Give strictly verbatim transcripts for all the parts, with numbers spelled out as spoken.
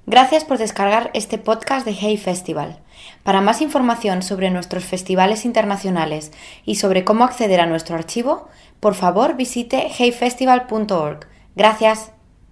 Gracias por descargar este podcast de Hey Festival. Para más información sobre nuestros festivales internacionales y sobre cómo acceder a nuestro archivo, por favor visite hey festival punto org. Gracias.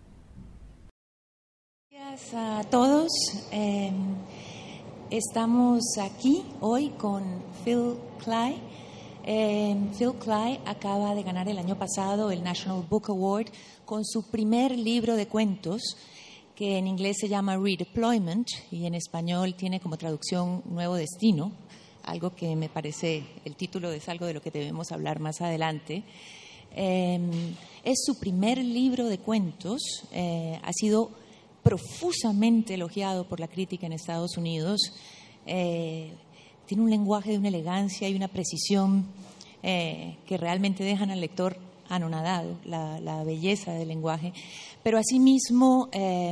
Gracias a todos. Eh, estamos aquí hoy con Phil Klaay. Eh, Phil Klaay acaba de ganar el año pasado el National Book Award con su primer libro de cuentos, que en inglés se llama Redeployment y en español tiene como traducción Nuevo Destino, algo que me parece, el título es algo de lo que debemos hablar más adelante. Eh, es su primer libro de cuentos, eh, ha sido profusamente elogiado por la crítica en Estados Unidos, eh, tiene un lenguaje de una elegancia y una precisión eh, que realmente dejan al lector anonadado, la, la belleza del lenguaje, pero asimismo eh,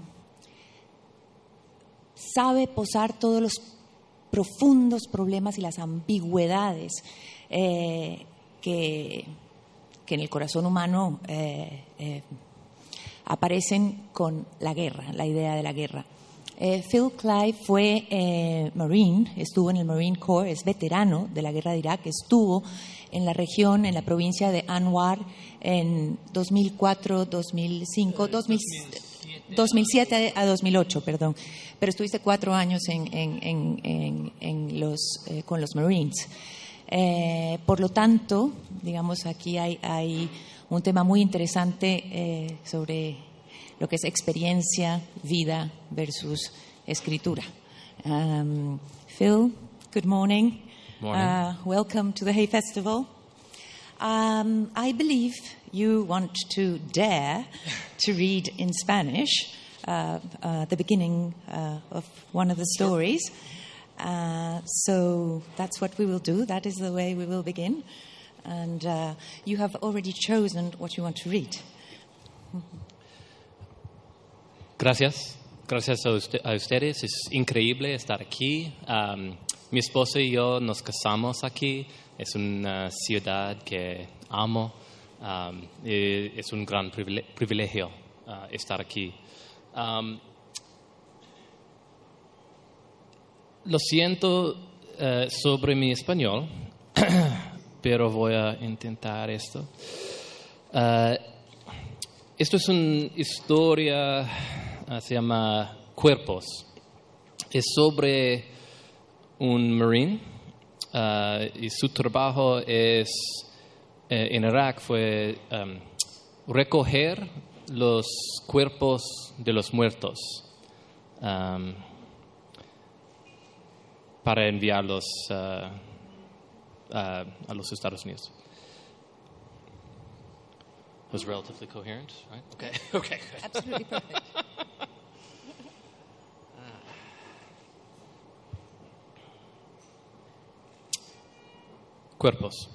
sabe posar todos los profundos problemas y las ambigüedades eh, que, que en el corazón humano eh, eh, aparecen con la guerra, la idea de la guerra. Eh, Phil Klaay fue eh, Marine, estuvo en el Marine Corps, es veterano de la guerra de Irak, estuvo en la región, en la provincia de Anwar en dos mil cuatro, dos mil cinco, dos mil siete a dos mil ocho, perdón. Pero estuviste cuatro años en, en, en, en, en los, eh, con los Marines. Eh, por lo tanto, digamos, aquí hay, hay un tema muy interesante eh, sobre lo que es experiencia, vida versus escritura. Um, Phil, good morning. Morning. Uh, welcome to the Hay Festival. Um, I believe you want to dare to read in Spanish uh, uh, the beginning uh, of one of the stories. Uh, so that's what we will do. That is the way we will begin. And uh, you have already chosen what you want to read. Gracias. Gracias a, usted, a ustedes. Es increíble estar aquí. Um, mi esposa y yo nos casamos aquí. Es una ciudad que amo. Um, y es un gran privilegio uh, estar aquí. Um, lo siento uh, sobre mi español, pero voy a intentar esto. Uh, esto es una historia, uh, se llama Cuerpos. Es sobre un marine uh, y su trabajo es eh, en Irak fue um, recoger los cuerpos de los muertos um, para enviarlos uh, uh, a los Estados Unidos. Was relatively coherent, right? Okay, okay, good. Absolutely perfect. Cuerpos.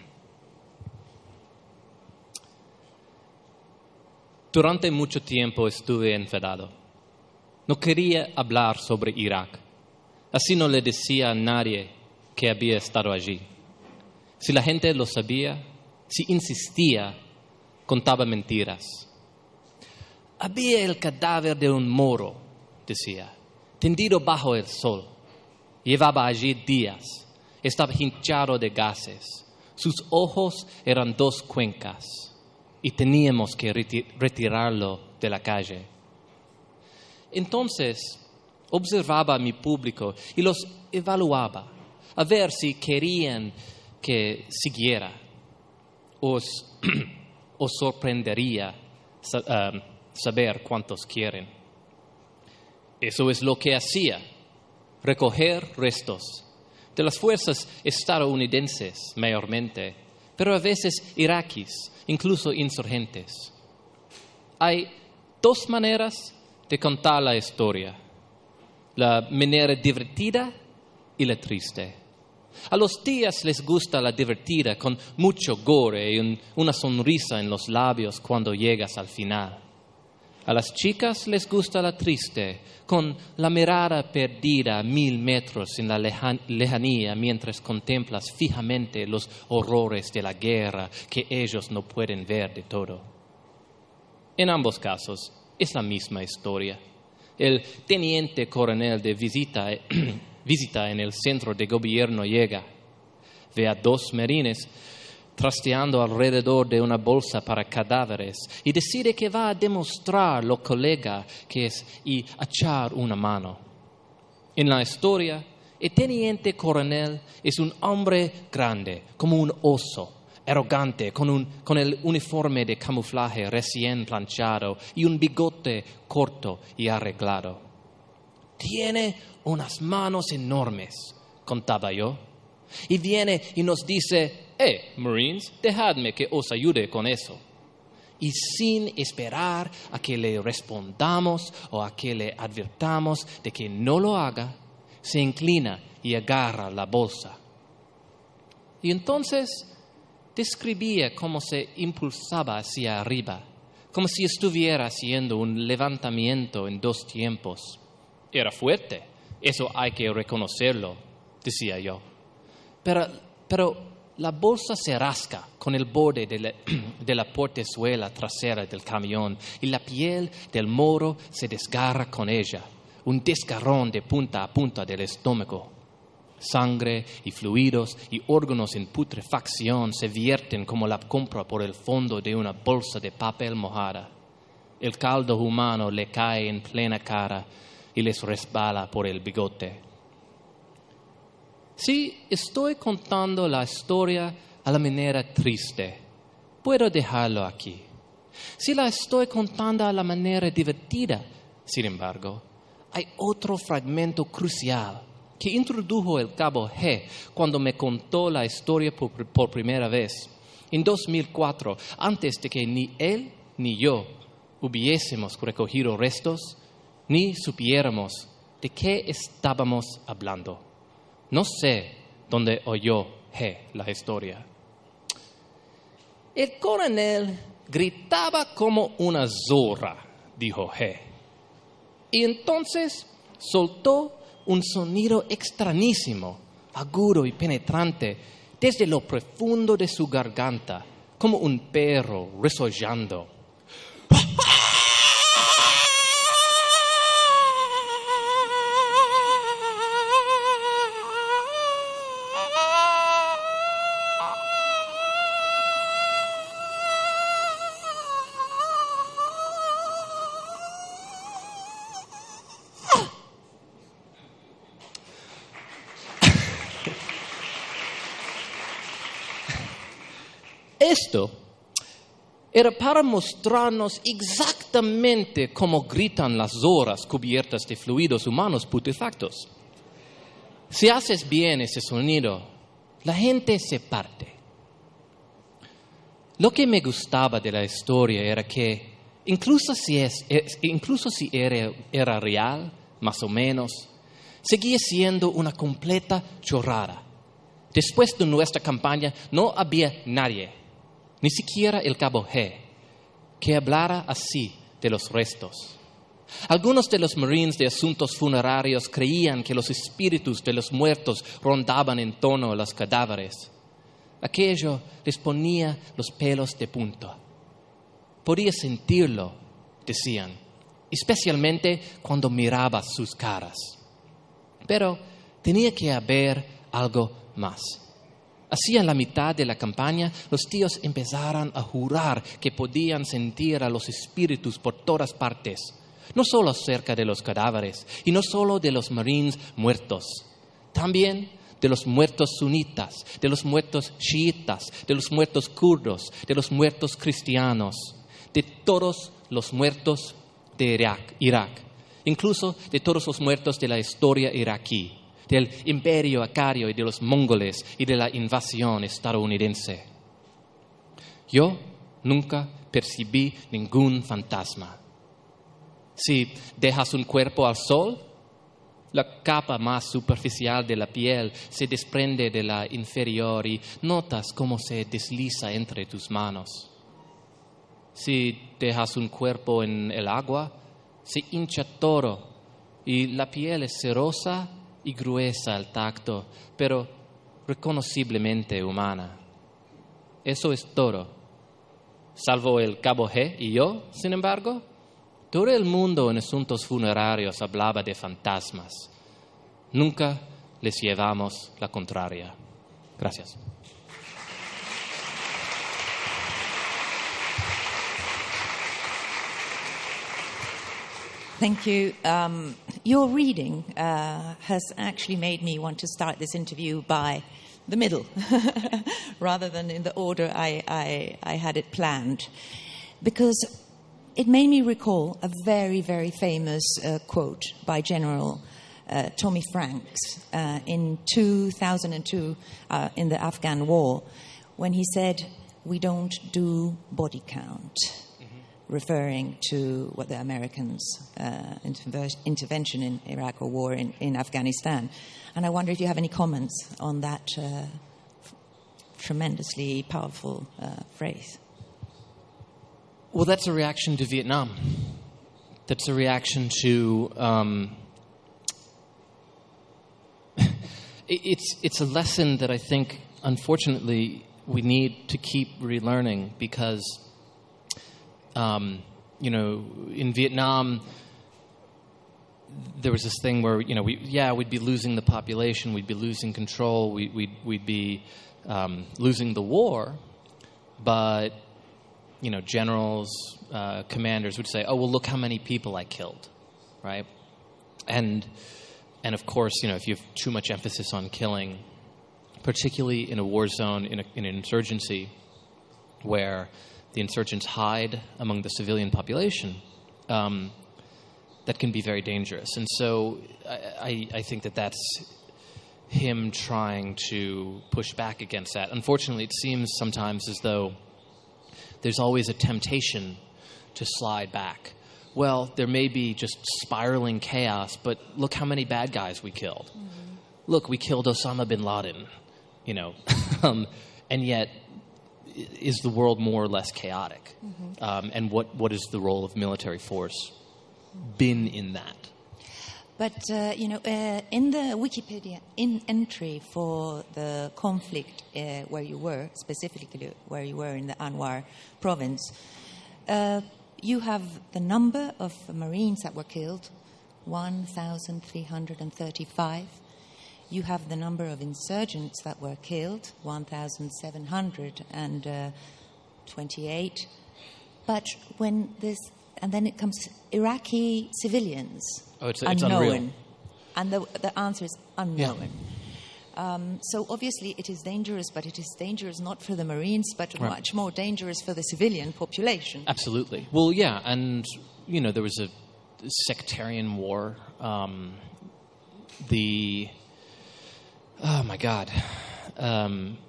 Durante mucho tiempo estuve enfadado. No quería hablar sobre Irak. Así no le decía a nadie que había estado allí. Si la gente lo sabía, si insistía, contaba mentiras. Había el cadáver de un moro, decía, tendido bajo el sol. Llevaba allí días. Estaba hinchado de gases. Sus ojos eran dos cuencas y teníamos que reti- retirarlo de la calle. Entonces observaba a mi público y los evaluaba a ver si querían que siguiera. Os, os sorprendería uh, saber cuántos quieren. Eso es lo que hacía, recoger restos de las fuerzas estadounidenses mayormente, pero a veces iraquíes, incluso insurgentes. Hay dos maneras de contar la historia, la manera divertida y la triste. A los tías les gusta la divertida con mucho gore y un, una sonrisa en los labios cuando llegas al final. A las chicas les gusta la triste, con la mirada perdida a mil metros en la lejan- lejanía mientras contemplas fijamente los horrores de la guerra que ellos no pueden ver de todo. En ambos casos es la misma historia. El teniente coronel de visita, visita en el centro de gobierno llega. Ve a dos marines trasteando alrededor de una bolsa para cadáveres y decide que va a demostrar lo colega que es y echar una mano. En la historia, el teniente coronel es un hombre grande, como un oso, arrogante, con, un, con el uniforme de camuflaje recién planchado y un bigote corto y arreglado. Tiene unas manos enormes, contaba yo, y viene y nos dice: «Eh, Marines, dejadme que os ayude con eso». Y sin esperar a que le respondamos o a que le advirtamos de que no lo haga, se inclina y agarra la bolsa. Y entonces describía cómo se impulsaba hacia arriba, como si estuviera haciendo un levantamiento en dos tiempos. Era fuerte, eso hay que reconocerlo, decía yo. Pero, pero la bolsa se rasca con el borde de la, de la portezuela trasera del camión y la piel del moro se desgarra con ella, un desgarrón de punta a punta del estómago. Sangre y fluidos y órganos en putrefacción se vierten como la compra por el fondo de una bolsa de papel mojada. El caldo humano le cae en plena cara y les resbala por el bigote. Si estoy contando la historia a la manera triste, puedo dejarlo aquí. Si la estoy contando a la manera divertida, sin embargo, hay otro fragmento crucial que introdujo el cabo G cuando me contó la historia por, por primera vez, en dos mil cuatro, antes de que ni él ni yo hubiésemos recogido restos, ni supiéramos de qué estábamos hablando. No sé dónde oyó G la historia. El coronel gritaba como una zorra, dijo G. Y entonces soltó un sonido extrañísimo, agudo y penetrante, desde lo profundo de su garganta, como un perro resollando. Esto era para mostrarnos exactamente cómo gritan las zorras cubiertas de fluidos humanos putrefactos. Si haces bien ese sonido, la gente se parte. Lo que me gustaba de la historia era que, incluso si, es, incluso si era, era real, más o menos, seguía siendo una completa chorrada. Después de nuestra campaña no había nadie, ni siquiera el cabo G, que hablara así de los restos. Algunos de los Marines de asuntos funerarios creían que los espíritus de los muertos rondaban en torno a los cadáveres. Aquello les ponía los pelos de punta. Podía sentirlo, decían, especialmente cuando miraba sus caras. Pero tenía que haber algo más. Hacia la mitad de la campaña, los tíos empezaron a jurar que podían sentir a los espíritus por todas partes, no solo cerca de los cadáveres, y no solo de los marines muertos, también de los muertos sunitas, de los muertos chiitas, de los muertos kurdos, de los muertos cristianos, de todos los muertos de Irak, Irak, incluso de todos los muertos de la historia iraquí, del imperio acario y de los mongoles y de la invasión estadounidense. Yo nunca percibí ningún fantasma. Si dejas un cuerpo al sol, la capa más superficial de la piel se desprende de la inferior y notas cómo se desliza entre tus manos. Si dejas un cuerpo en el agua, se hincha todo y la piel es cerosa y gruesa al tacto, pero reconociblemente humana. Eso es todo. Salvo el cabo G y yo, sin embargo, Todo el mundo en asuntos funerarios hablaba de fantasmas. Nunca les llevamos la contraria. Gracias. Thank you. Um, your reading uh, has actually made me want to start this interview by the middle, rather than in the order I, I, I had it planned, because it made me recall a very, very famous uh, quote by General uh, Tommy Franks uh, in two thousand two uh, in the Afghan war, when he said, "We don't do body count," referring to what the Americans' uh, interver- intervention in Iraq or war in, in Afghanistan. And I wonder if you have any comments on that uh, f- tremendously powerful uh, phrase. Well, that's a reaction to Vietnam. That's a reaction to... Um, it, it's, it's a lesson that I think, unfortunately, we need to keep relearning, because... Um, you know, in Vietnam, there was this thing where, you know, we, yeah, we'd be losing the population, we'd be losing control, we, we'd, we'd be um, losing the war, but, you know, generals, uh, commanders would say, oh, well, look how many people I killed, right? And, and of course, you know, if you have too much emphasis on killing, particularly in a war zone, in, a, in an insurgency, where the insurgents hide among the civilian population, um, that can be very dangerous. And so I, I, I think that that's him trying to push back against that. Unfortunately, it seems sometimes as though there's always a temptation to slide back. Well, there may be just spiraling chaos, but look how many bad guys we killed. Mm-hmm. Look, we killed Osama bin Laden, you know, um, and yet... is the world more or less chaotic? Mm-hmm. Um, and what, what is the role of military force been in that? But, uh, you know, uh, in the Wikipedia in entry for the conflict uh, where you were, specifically where you were in the Anwar province, uh, you have the number of Marines that were killed, one thousand three hundred thirty-five. You have the number of insurgents that were killed, one thousand seven hundred twenty-eight. But when this, and then it comes Iraqi civilians, oh, it's, unknown. It's unreal. And the, the answer is unknown. Yeah. Um, so obviously it is dangerous, but it is dangerous not for the Marines, but right. much more dangerous for the civilian population. Absolutely. Well, yeah, and, you know, there was a sectarian war. Um, the... Oh, my God. Um,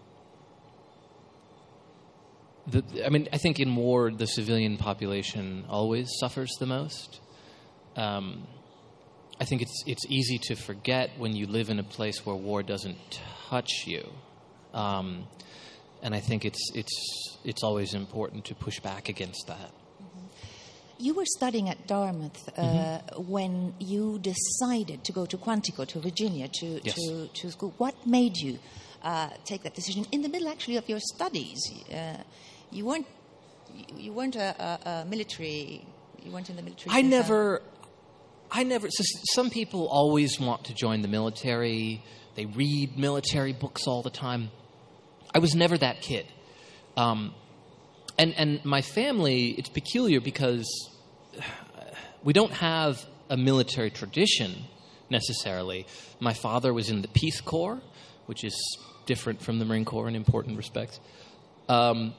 the, I mean, I think in war, the civilian population always suffers the most. Um, I think it's it's easy to forget when you live in a place where war doesn't touch you. Um, and I think it's it's it's always important to push back against that. You were studying at Dartmouth uh, mm-hmm. when you decided to go to Quantico, to Virginia, to, yes. to, to school. What made you uh, take that decision in the middle, actually, of your studies? Uh, you weren't you weren't a, a, a military. You weren't in the military. I never. I never. So some people always want to join the military. They read military books all the time. I was never that kid. Um, And and my family, it's peculiar because we don't have a military tradition necessarily. My father was in the Peace Corps, which is different from the Marine Corps in important respects. Um,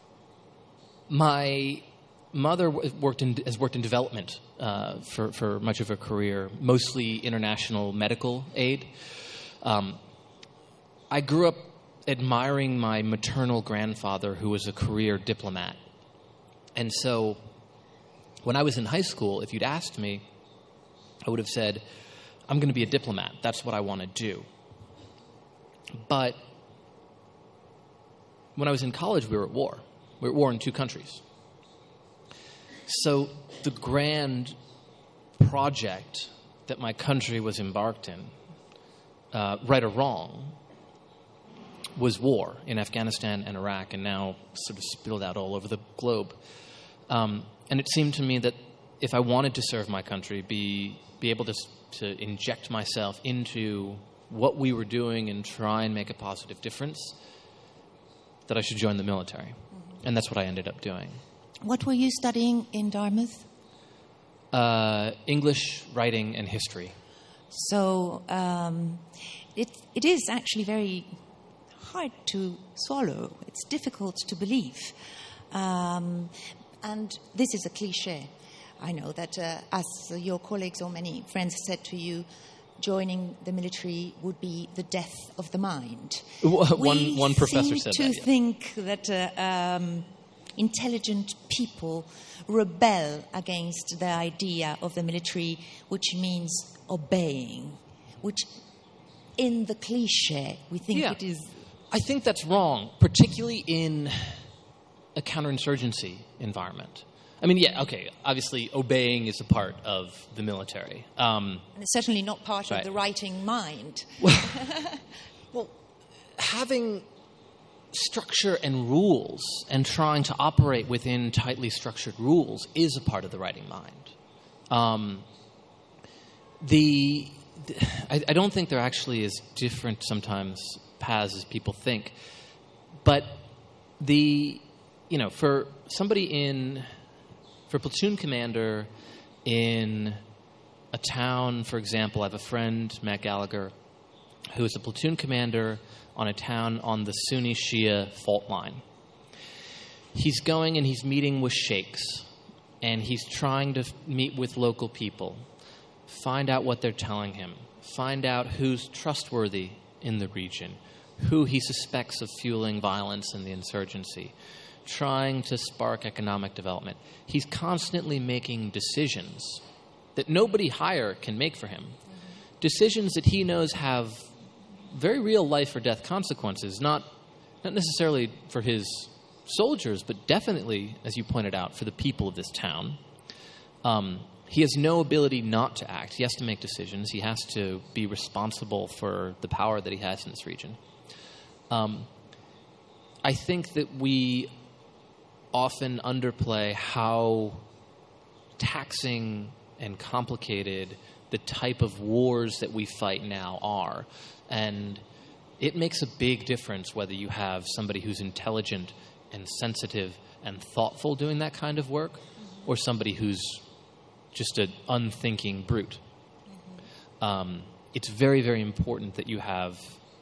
my mother worked in, has worked in development uh, for, for much of her career, mostly international medical aid. Um, I grew up admiring my maternal grandfather, who was a career diplomat. And so when I was in high school, if you'd asked me, I would have said, I'm going to be a diplomat. That's what I want to do. But when I was in college, we were at war. We were at war in two countries. So the grand project that my country was embarked in, uh, right or wrong, was war in Afghanistan and Iraq, and now sort of spilled out all over the globe. Um, and it seemed to me that if I wanted to serve my country, be be able to to inject myself into what we were doing and try and make a positive difference, that I should join the military. Mm-hmm. And that's what I ended up doing. What were you studying in Dartmouth? Uh, English, writing, and history. So um, it it is actually very hard to swallow. It's difficult to believe. Um, and this is a cliche. I know that uh, as your colleagues or many friends said to you, joining the military would be the death of the mind. One, one professor said that. We seem to yeah. think that uh, um, intelligent people rebel against the idea of the military, which means obeying, which in the cliche we think yeah. it is. I think that's wrong, particularly in a counterinsurgency environment. I mean, yeah, okay, obviously obeying is a part of the military. Um, and it's certainly not part right. of the writing mind. Well, well, having structure and rules and trying to operate within tightly structured rules is a part of the writing mind. Um, the, the I, I don't think they're actually as different sometimes paths as people think. But the, you know, for somebody in... For a platoon commander in a town, for example, I have a friend, Matt Gallagher, who is a platoon commander on a town on the Sunni-Shia fault line. He's going and he's meeting with sheikhs, and he's trying to meet with local people, find out what they're telling him, find out who's trustworthy in the region, who he suspects of fueling violence in the insurgency, trying to spark economic development. He's constantly making decisions that nobody higher can make for him. Mm-hmm. Decisions that he knows have very real life or death consequences, not not necessarily for his soldiers, but definitely, as you pointed out, for the people of this town. Um, he has no ability not to act. He has to make decisions. He has to be responsible for the power that he has in this region. Um, I think that we often underplay how taxing and complicated the type of wars that we fight now are. And it makes a big difference whether you have somebody who's intelligent and sensitive and thoughtful doing that kind of work, or somebody who's just an unthinking brute. Mm-hmm. Um, it's very, very important that you have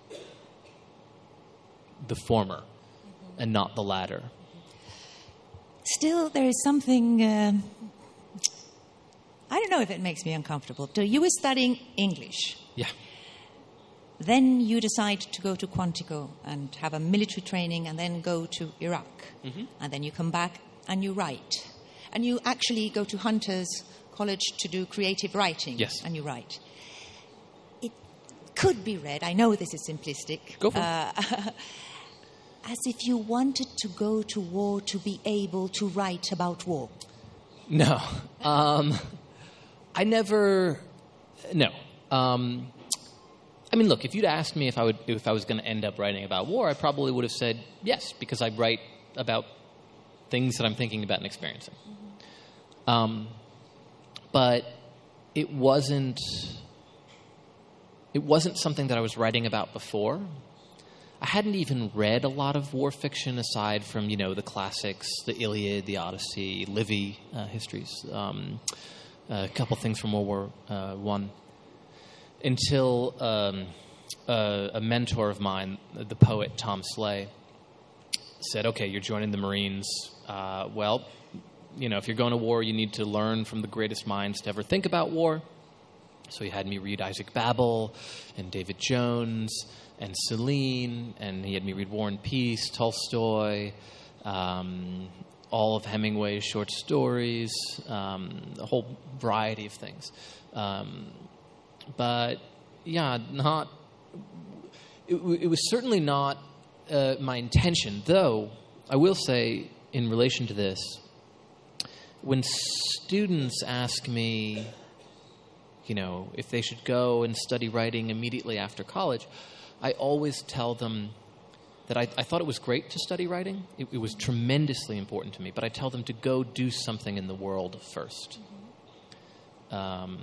the former mm-hmm. and not the latter. Still, there is something, uh, I don't know if it makes me uncomfortable. So you were studying English. Yeah. Then you decide to go to Quantico and have a military training and then go to Iraq. Mm-hmm. And then you come back and you write. And you actually go to Hunter's College to do creative writing. Yes. And you write. It could be read, I know this is simplistic. Go for uh, it. As if you wanted to go to war to be able to write about war. No. Um, I never... No. Um, I mean, look, if you'd asked me if I would, if I was going to end up writing about war, I probably would have said yes, because I write about things that I'm thinking about and experiencing. Mm-hmm. Um, but it wasn't... It wasn't something that I was writing about before. I hadn't even read a lot of war fiction aside from, you know, the classics, the Iliad, the Odyssey, Livy uh, histories, um, a couple things from World War uh, One, until um, uh, a mentor of mine, the poet Tom Slay, said, okay, you're joining the Marines. Uh, well, you know, if you're going to war, you need to learn from the greatest minds to ever think about war. So he had me read Isaac Babel and David Jones and Celine, and he had me read War and Peace, Tolstoy, um, all of Hemingway's short stories, um, a whole variety of things. Um, but, yeah, not... It, it was certainly not uh, my intention, though I will say, in relation to this, when students ask me, you know, if they should go and study writing immediately after college, I always tell them that I, I thought it was great to study writing. It, it was tremendously important to me. But I tell them to go do something in the world first. Mm-hmm. um,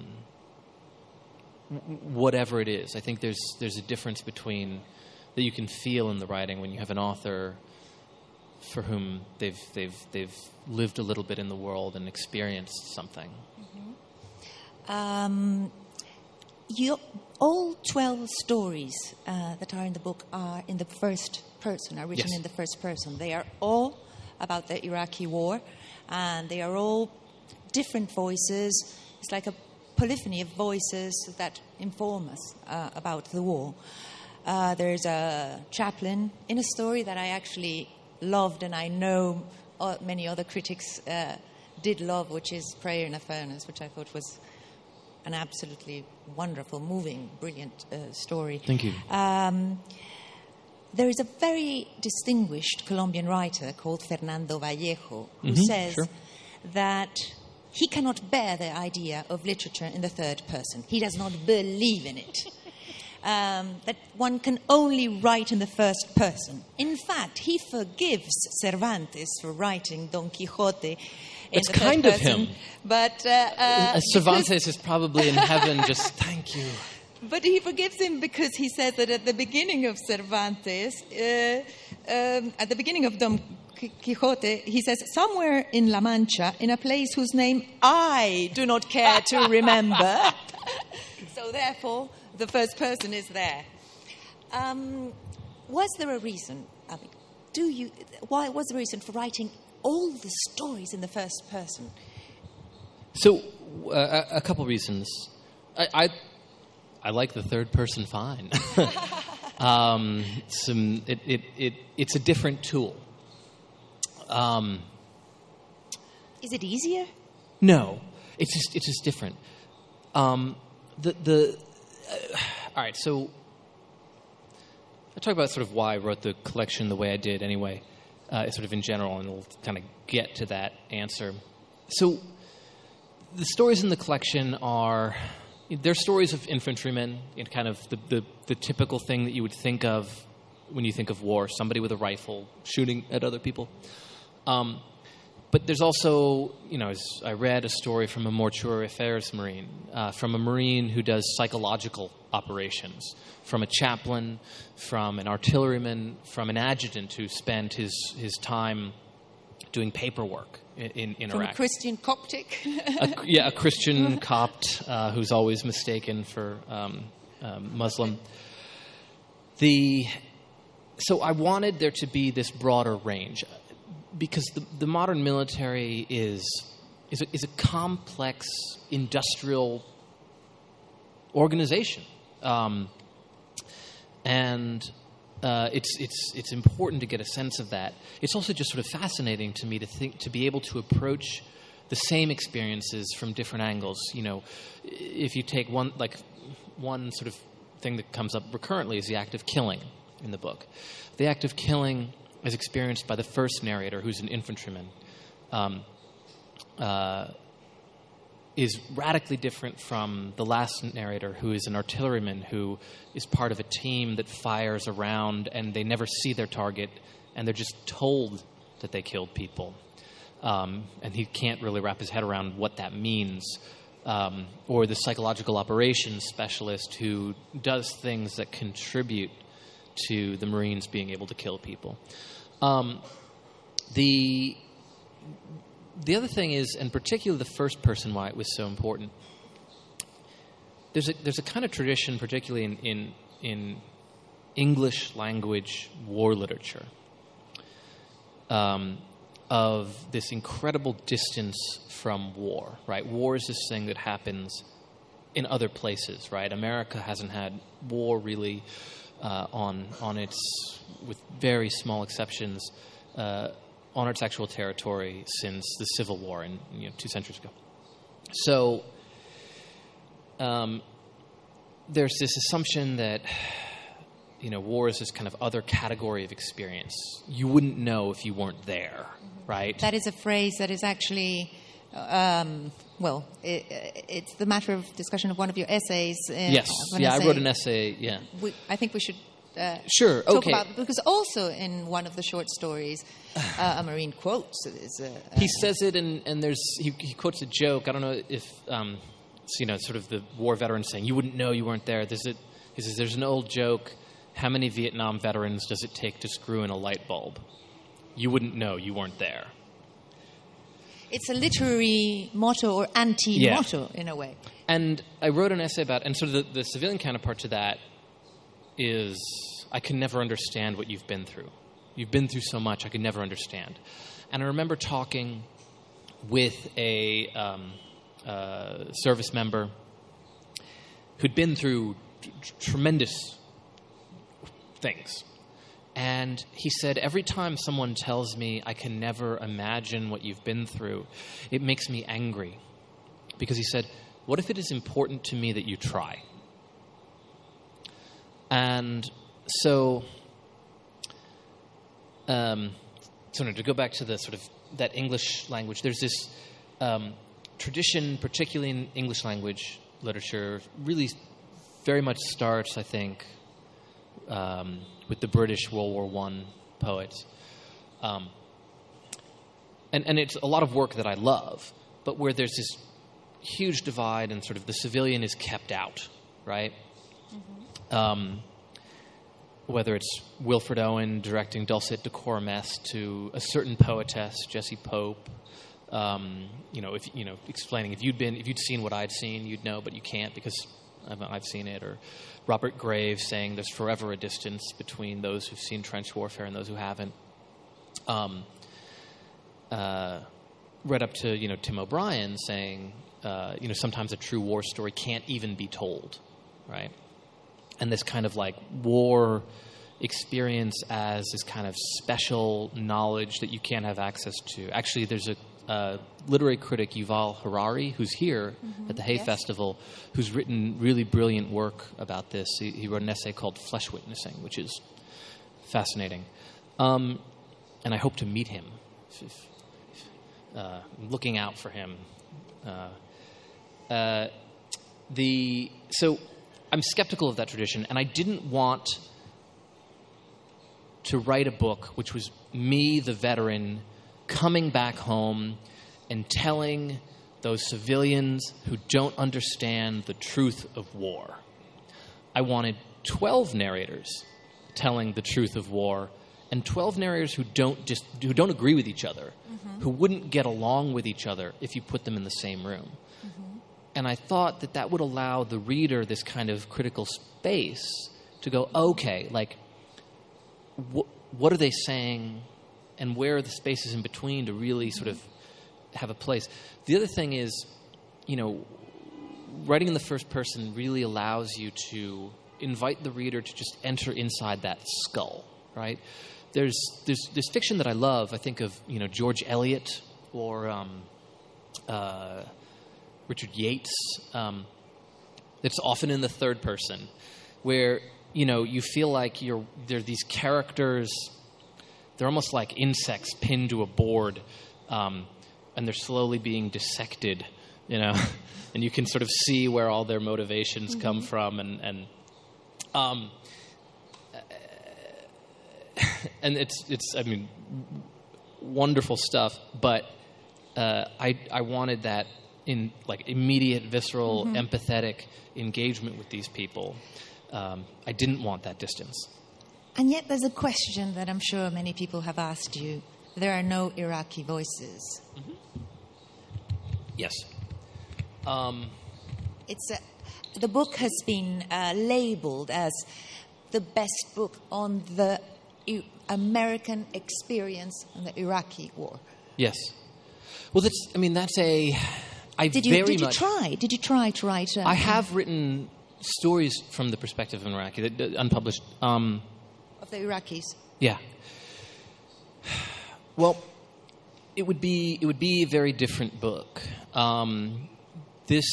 whatever it is. I think there's there's a difference between that you can feel in the writing when you have an author for whom they've they've they've lived a little bit in the world and experienced something. Mm-hmm. Um, you, all twelve stories uh, that are in the book are in the first person, are written Yes. in the first person. They are all about the Iraqi war, and they are all different voices. It's like a polyphony of voices that inform us uh, about the war. Uh, there's a chaplain in a story that I actually loved, and I know uh, many other critics uh, did love, which is Prayer in a Furnace, which I thought was an absolutely wonderful, moving, brilliant uh, story. Thank you. Um, there is a very distinguished Colombian writer called Fernando Vallejo who Mm-hmm, says sure. that he cannot bear the idea of literature in the third person. He does not believe in it. Um, that one can only write in the first person. In fact, he forgives Cervantes for writing Don Quixote in It's the third kind of person, him. But uh, uh, Uh, Cervantes is probably in heaven just, thank you. But he forgives him because he says that at the beginning of Cervantes, uh, um, at the beginning of Don Quixote, he says, somewhere in La Mancha, in a place whose name I do not care to remember. So therefore, the first person is there. Um, was there a reason, I mean, do you, why was there a reason for writing all the stories in the first person? So, uh, a couple reasons. I, I I like the third person fine. um, some it, it it it's a different tool. Um, Is it easier? no, it's just it's just different. Um, the the uh, all right. So I talk about sort of why I wrote the collection the way I did. Anyway, uh, sort of in general, and we'll kind of get to that answer. So the stories in the collection are. They're stories of infantrymen, in kind of the, the, the typical thing that you would think of when you think of war, somebody with a rifle shooting at other people. Um, but there's also, you know, as I read a story from a mortuary affairs Marine, uh, from a Marine who does psychological operations, from a chaplain, from an artilleryman, from an adjutant who spent his, his time doing paperwork in, in From Iraq. a Christian Coptic? a, yeah, a Christian Copt uh, who's always mistaken for um, um, Muslim. The so I wanted there to be this broader range because the, the modern military is is a, is a complex industrial organization, um, and. Uh, it's it's it's important to get a sense of that. It's also just sort of fascinating to me to think to be able to approach the same experiences from different angles. You know, if you take one like one sort of thing that comes up recurrently is the act of killing in the book. The act of killing is experienced by the first narrator, who's an infantryman. Um, uh, is radically different from the last narrator, who is an artilleryman who is part of a team that fires around and they never see their target and they're just told that they killed people. Um, and he can't really wrap his head around what that means. Um, or the psychological operations specialist who does things that contribute to the Marines being able to kill people. Um, the... The other thing is, and particularly the first person, why it was so important. There's a there's a kind of tradition, particularly in in, in English language war literature, um, of this incredible distance from war. Right, war is this thing that happens in other places. Right, America hasn't had war really uh, on on its, with very small exceptions. Uh, on its actual territory since the Civil War, in, you know, two centuries ago. So um, there's this assumption that, you know, war is this kind of other category of experience. You wouldn't know if you weren't there, right? That is a phrase that is actually, um, well, it, it's the matter of discussion of one of your essays. In, yes, yeah, essay. I wrote an essay, yeah. We, I think we should uh, sure, talk okay. about it, because also in one of the short stories, uh, a Marine quotes. Is, uh, he says it, and, and there's he, he quotes a joke. I don't know if um, you know, sort of the war veterans saying, you wouldn't know, you weren't there. There's a, he says, there's an old joke, how many Vietnam veterans does it take to screw in a light bulb? You wouldn't know, you weren't there. It's a literary motto or anti-motto, yeah. in a way. And I wrote an essay about, and sort of the, the civilian counterpart to that is, I can never understand what you've been through. You've been through so much, I could never understand. And I remember talking with a um, uh, service member who'd been through t- tremendous things. And he said, every time someone tells me I can never imagine what you've been through, it makes me angry. Because he said, what if it is important to me that you try? And so, um, so no, to go back to the sort of that English language, there's this um, tradition, particularly in English language literature, really very much starts, I think, um, with the British World War One poets. Um, and, and it's a lot of work that I love, but where there's this huge divide and sort of the civilian is kept out, right? Mm-hmm. Um, whether it's Wilfred Owen directing Dulcet Decorum Est to a certain poetess, Jessie Pope, um, you know, if you know, explaining if you'd been, if you'd seen what I'd seen, you'd know, but you can't because I've, I've seen it. Or Robert Graves saying there's forever a distance between those who've seen trench warfare and those who haven't. Um, uh, right up to you know Tim O'Brien saying, uh, you know, sometimes a true war story can't even be told, right? And this kind of like war experience as this kind of special knowledge that you can't have access to. Actually, there's a uh, literary critic, Yuval Harari, who's here mm-hmm. at the Hay yes. Festival, who's written really brilliant work about this. He, he wrote an essay called Flesh Witnessing, which is fascinating. Um, and I hope to meet him. If, if, uh, I'm looking out for him. Uh, uh, the so... I'm skeptical of that tradition, and I didn't want to write a book which was me, the veteran, coming back home and telling those civilians who don't understand the truth of war. I wanted twelve narrators telling the truth of war, and twelve narrators who don't just who don't agree with each other, mm-hmm. who wouldn't get along with each other if you put them in the same room. Mm-hmm. And I thought that that would allow the reader this kind of critical space to go, okay, like, wh- what are they saying, and where are the spaces in between to really sort of have a place? The other thing is, you know, writing in the first person really allows you to invite the reader to just enter inside that skull, right? There's there's there's fiction that I love. I think of, you know, George Eliot or um, uh, Richard Yates. Um, it's often in the third person, where, you know, you feel like you're there are these characters. They're almost like insects pinned to a board, um, and they're slowly being dissected, you know, and you can sort of see where all their motivations mm-hmm. come from, and and um, and it's it's I mean, wonderful stuff. But uh, I I wanted that in like immediate, visceral, mm-hmm. empathetic engagement with these people. Um, I didn't want that distance. And yet there's a question that I'm sure many people have asked you. There are no Iraqi voices. Mm-hmm. Yes. Um, it's a, the book has been uh, labeled as the best book on the I- American experience in the Iraqi war. Yes. Well, that's, I mean, that's a... I did you, very did you much, try? Did you try to write? Um, I have written stories from the perspective of an Iraqi, that, uh, unpublished. Um, of the Iraqis. Yeah. Well, it would be it would be a very different book. Um, this,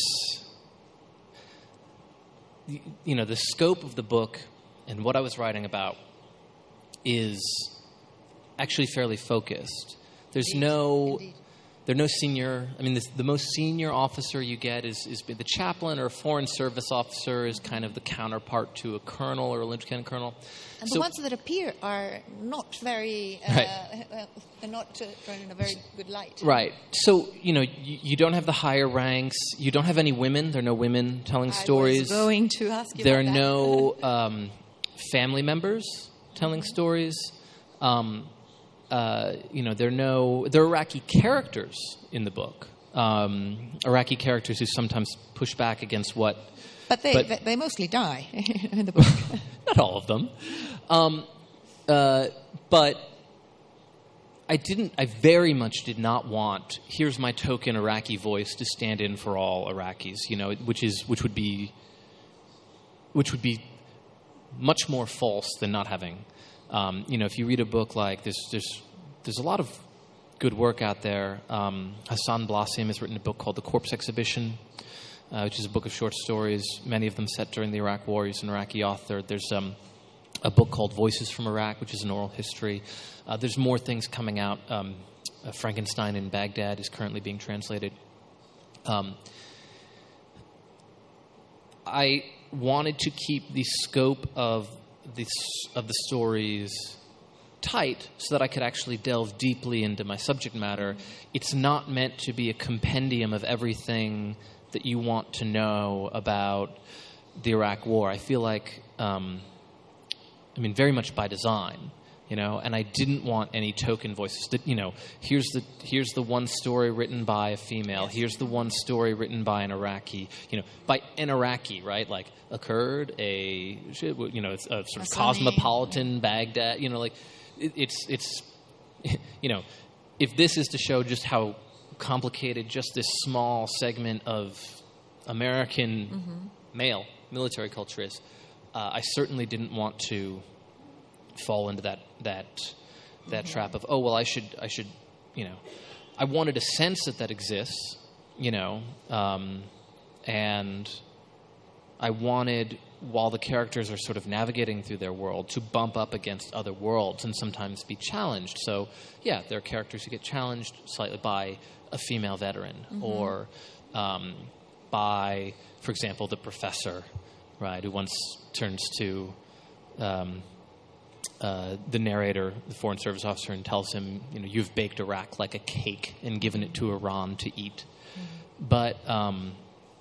you know, the scope of the book and what I was writing about is actually fairly focused. There's Indeed. no. Indeed. there are no senior. I mean, this, the most senior officer you get is is the chaplain, or a foreign service officer is kind of the counterpart to a colonel or a lieutenant colonel. And so, the ones that appear are not very, uh, right. well, they're not uh, thrown in a very good light. Right. So, you know, you, you don't have the higher ranks. You don't have any women. There are no women telling I stories. was going to ask you There are about that. no um, family members telling stories. Um, uh, you know, there are no... There are Iraqi characters in the book. Um, Iraqi characters who sometimes push back against what... But they, but, they, they mostly die in the book. Not all of them. Um, uh, but I didn't, I very much did not want, here's my token Iraqi voice to stand in for all Iraqis, you know, which is, which would be, which would be much more false than not having. Um, you know, if you read a book like, there's, there's, there's a lot of good work out there. Um, Hassan Blossim has written a book called The Corpse Exhibition, Uh, which is a book of short stories, many of them set during the Iraq War. He's an Iraqi author. There's um, a book called Voices from Iraq, which is an oral history. Uh, there's more things coming out. Um, uh, Frankenstein in Baghdad is currently being translated. Um, I wanted to keep the scope of the, of the stories tight so that I could actually delve deeply into my subject matter. It's not meant to be a compendium of everything that you want to know about the Iraq War. I feel like, um, I mean, very much by design, you know, and I didn't want any token voices. That, you know, here's the here's the one story written by a female. Here's the one story written by an Iraqi. You know, by an Iraqi, right? Like a Kurd, a you know, it's a sort of cosmopolitan Baghdad. You know, like it, it's it's you know, if this is to show just how complicated just this small segment of American mm-hmm. male military culture is, uh, I certainly didn't want to fall into that that that mm-hmm. trap of, oh well, I should I should you know, I wanted a sense that that exists, you know, um, and I wanted, while the characters are sort of navigating through their world, to bump up against other worlds and sometimes be challenged. So yeah, there are characters who get challenged slightly by a female veteran, mm-hmm. or um, by, for example, the professor, right, who once turns to um, uh, the narrator, the Foreign Service officer, and tells him, you know, you've baked Iraq like a cake and given it to Iran to eat. Mm-hmm. But um,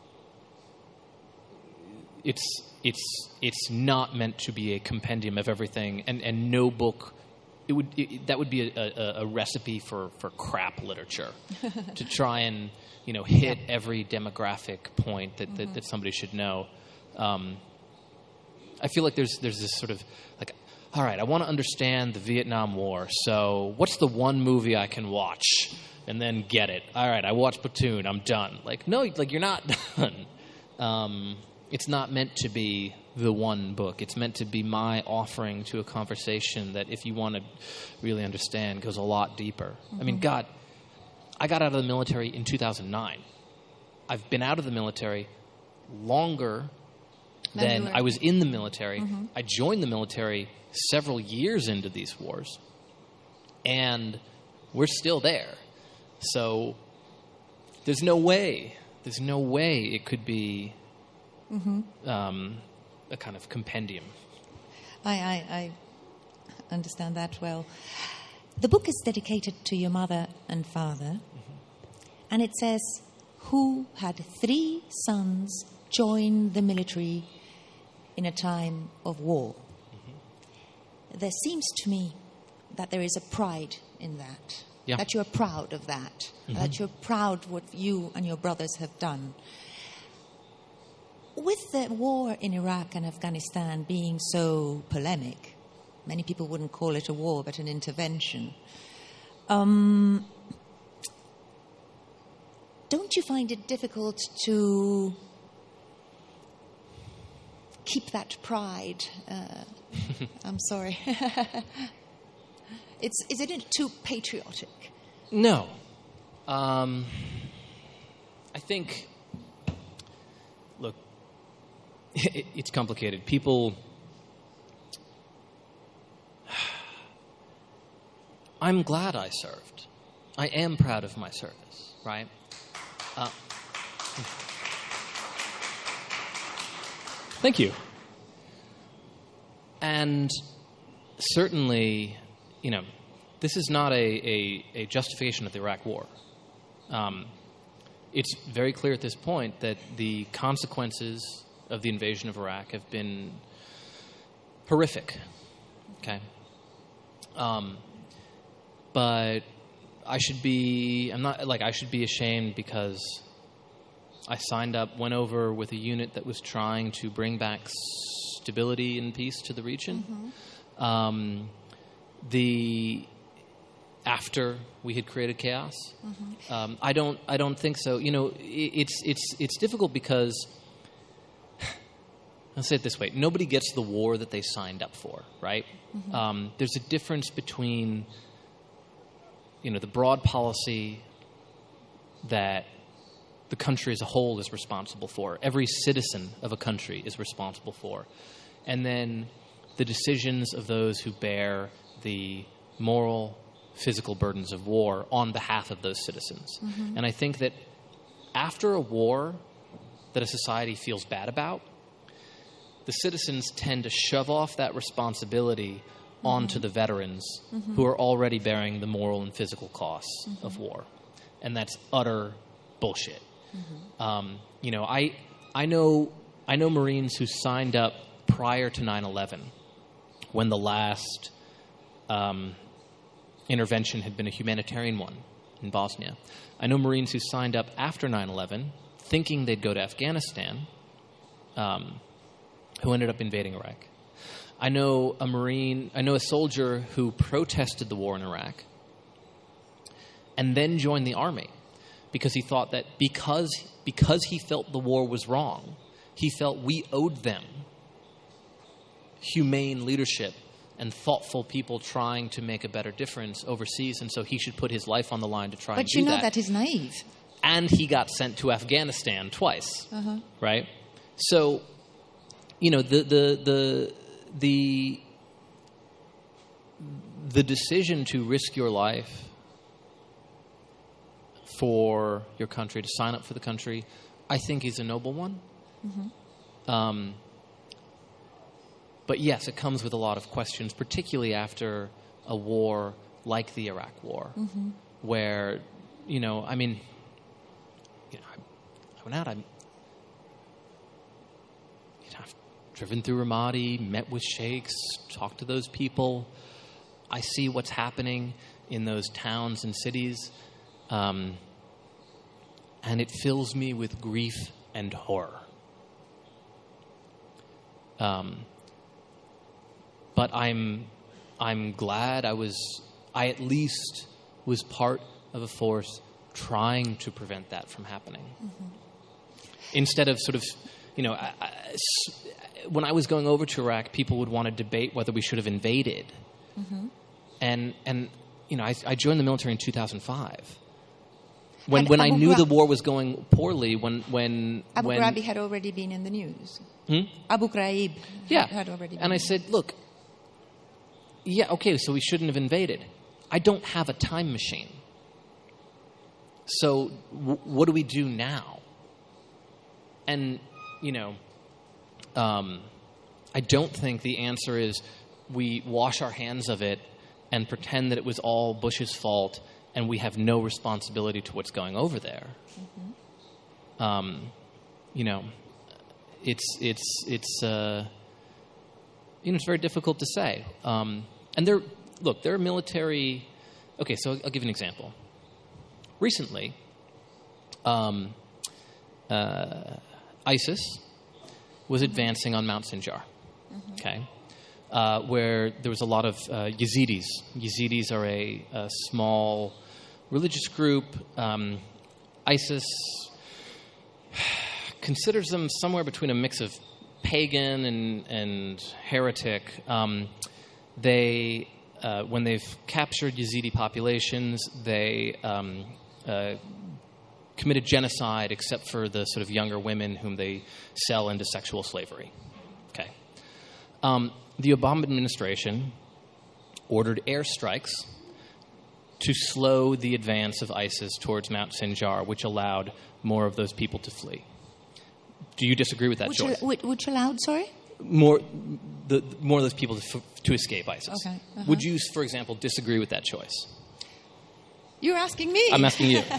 it's it's it's not meant to be a compendium of everything, and, and no book. It would it, that would be a, a, a recipe for, for crap literature, to try and, you know, hit yeah. every demographic point that, that, mm-hmm. that somebody should know. Um, I feel like there's there's this sort of like, all right, I want to understand the Vietnam War, so what's the one movie I can watch and then get it? All right, I watched Platoon, I'm done. Like, no, like you're not done. Um, it's not meant to be the one book. It's meant to be my offering to a conversation that, if you want to really understand, goes a lot deeper. Mm-hmm. I mean, God, I got out of the military in two thousand nine. I've been out of the military longer than I was in the military. Mm-hmm. I joined the military several years into these wars, and we're still there. So there's no way, there's no way it could be mm-hmm. um, a kind of compendium. I, I, I understand that well. The book is dedicated to your mother and father, mm-hmm. and it says, who had three sons join the military in a time of war. Mm-hmm. There seems to me that there is a pride in that, yeah. that you are proud of that, mm-hmm. that you're proud what you and your brothers have done. With the war in Iraq and Afghanistan being so polemic, many people wouldn't call it a war but an intervention, um, don't you find it difficult to keep that pride? Uh, I'm sorry. it's isn't it too patriotic? No. Um, I think, look, it, it's complicated. People, I'm glad I served. I am proud of my service, right? Uh, thank you. And certainly, you know, this is not a, a, a justification of the Iraq War. Um, it's very clear at this point that the consequences of the invasion of Iraq have been horrific, okay? Um, but I should be, I'm not, like, I should be ashamed because I signed up, went over with a unit that was trying to bring back stability and peace to the region. Mm-hmm. Um, the, after we had created chaos. Mm-hmm. Um, I don't, I don't think so. You know, it, it's, it's, it's difficult because, I'll say it this way, nobody gets the war that they signed up for, right? Mm-hmm. Um, there's a difference between, you know, the broad policy that the country as a whole is responsible for, every citizen of a country is responsible for, and then the decisions of those who bear the moral, physical burdens of war on behalf of those citizens. Mm-hmm. And I think that after a war that a society feels bad about, the citizens tend to shove off that responsibility mm-hmm. onto the veterans mm-hmm. who are already bearing the moral and physical costs mm-hmm. of war. And that's utter bullshit. Mm-hmm. Um, you know, I I know I know Marines who signed up prior to nine eleven when the last um, intervention had been a humanitarian one in Bosnia. I know Marines who signed up after nine eleven thinking they'd go to Afghanistan, um, who ended up invading Iraq. I know a Marine, I know a soldier who protested the war in Iraq and then joined the army because he thought that because because he felt the war was wrong, he felt we owed them humane leadership and thoughtful people trying to make a better difference overseas, and so he should put his life on the line to try but and do you know that. that is naive. And he got sent to Afghanistan twice, uh-huh. right? So, you know, the the the the the decision to risk your life for your country, to sign up for the country, I think is a noble one. Mm-hmm. Um, but yes, it comes with a lot of questions, particularly after a war like the Iraq War, mm-hmm. where, you know, I mean, you know, I, I went out, I, you know, I've driven through Ramadi, met with sheikhs, talked to those people. I see what's happening in those towns and cities. Um, and it fills me with grief and horror. Um, but I'm, I'm glad I was, I at least was part of a force trying to prevent that from happening. Mm-hmm. Instead of sort of, you know, I, I, when I was going over to Iraq, people would want to debate whether we should have invaded. Mm-hmm. And, and, you know, I, I joined the military in two thousand five. When when I knew the war was going poorly, when when Abu when, Ghraib had already been in the news. Hmm? Abu Ghraib yeah. had, had already been. And I said, look, yeah, okay, so we shouldn't have invaded. I don't have a time machine. So w- what do we do now? And, you know, um, I don't think the answer is we wash our hands of it and pretend that it was all Bush's fault and we have no responsibility to what's going over there. Mm-hmm. Um, you know, it's it's it's uh, you know it's very difficult to say. Um, and there, look, there are military. Okay, so I'll give you an example. Recently, um, uh, ISIS was advancing on Mount Sinjar. Mm-hmm. Okay. Uh, where there was a lot of uh, Yazidis. Yazidis are a, a small religious group. Um, ISIS considers them somewhere between a mix of pagan and, and heretic. Um, they, uh, when they've captured Yazidi populations, they um, uh, committed genocide, except for the sort of younger women whom they sell into sexual slavery. Okay. Um, The Obama administration ordered airstrikes to slow the advance of ISIS towards Mount Sinjar, which allowed more of those people to flee. Do you disagree with that which, choice? Which, which allowed, sorry? More, the, more of those people to, to escape ISIS. Okay. Uh-huh. Would you, for example, disagree with that choice? You're asking me. I'm asking you.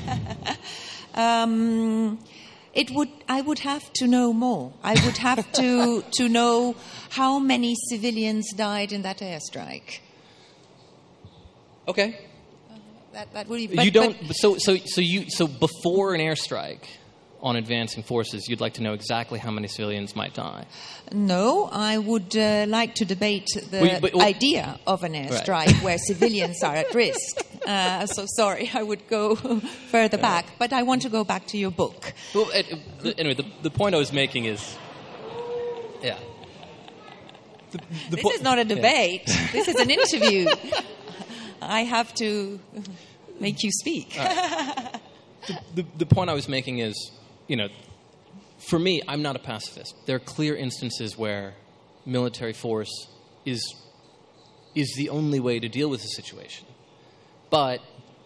um, it would. I would have to know more. I would have to to know how many civilians died in that airstrike. Okay. Uh, that that would be. But, you don't. But, so so so you so before an airstrike on advancing forces, you'd like to know exactly how many civilians might die. No, I would uh, like to debate the well, but, well, idea of an airstrike right. where civilians are at risk. Uh, so sorry, I would go further yeah. back, but I want to go back to your book. Well, anyway, the, the point I was making is, yeah. The, the this po- is not a debate. Yeah. This is an interview. I have to make you speak. Right. The, the, the point I was making is, you know, for me, I'm not a pacifist. There are clear instances where military force is is the only way to deal with the situation. But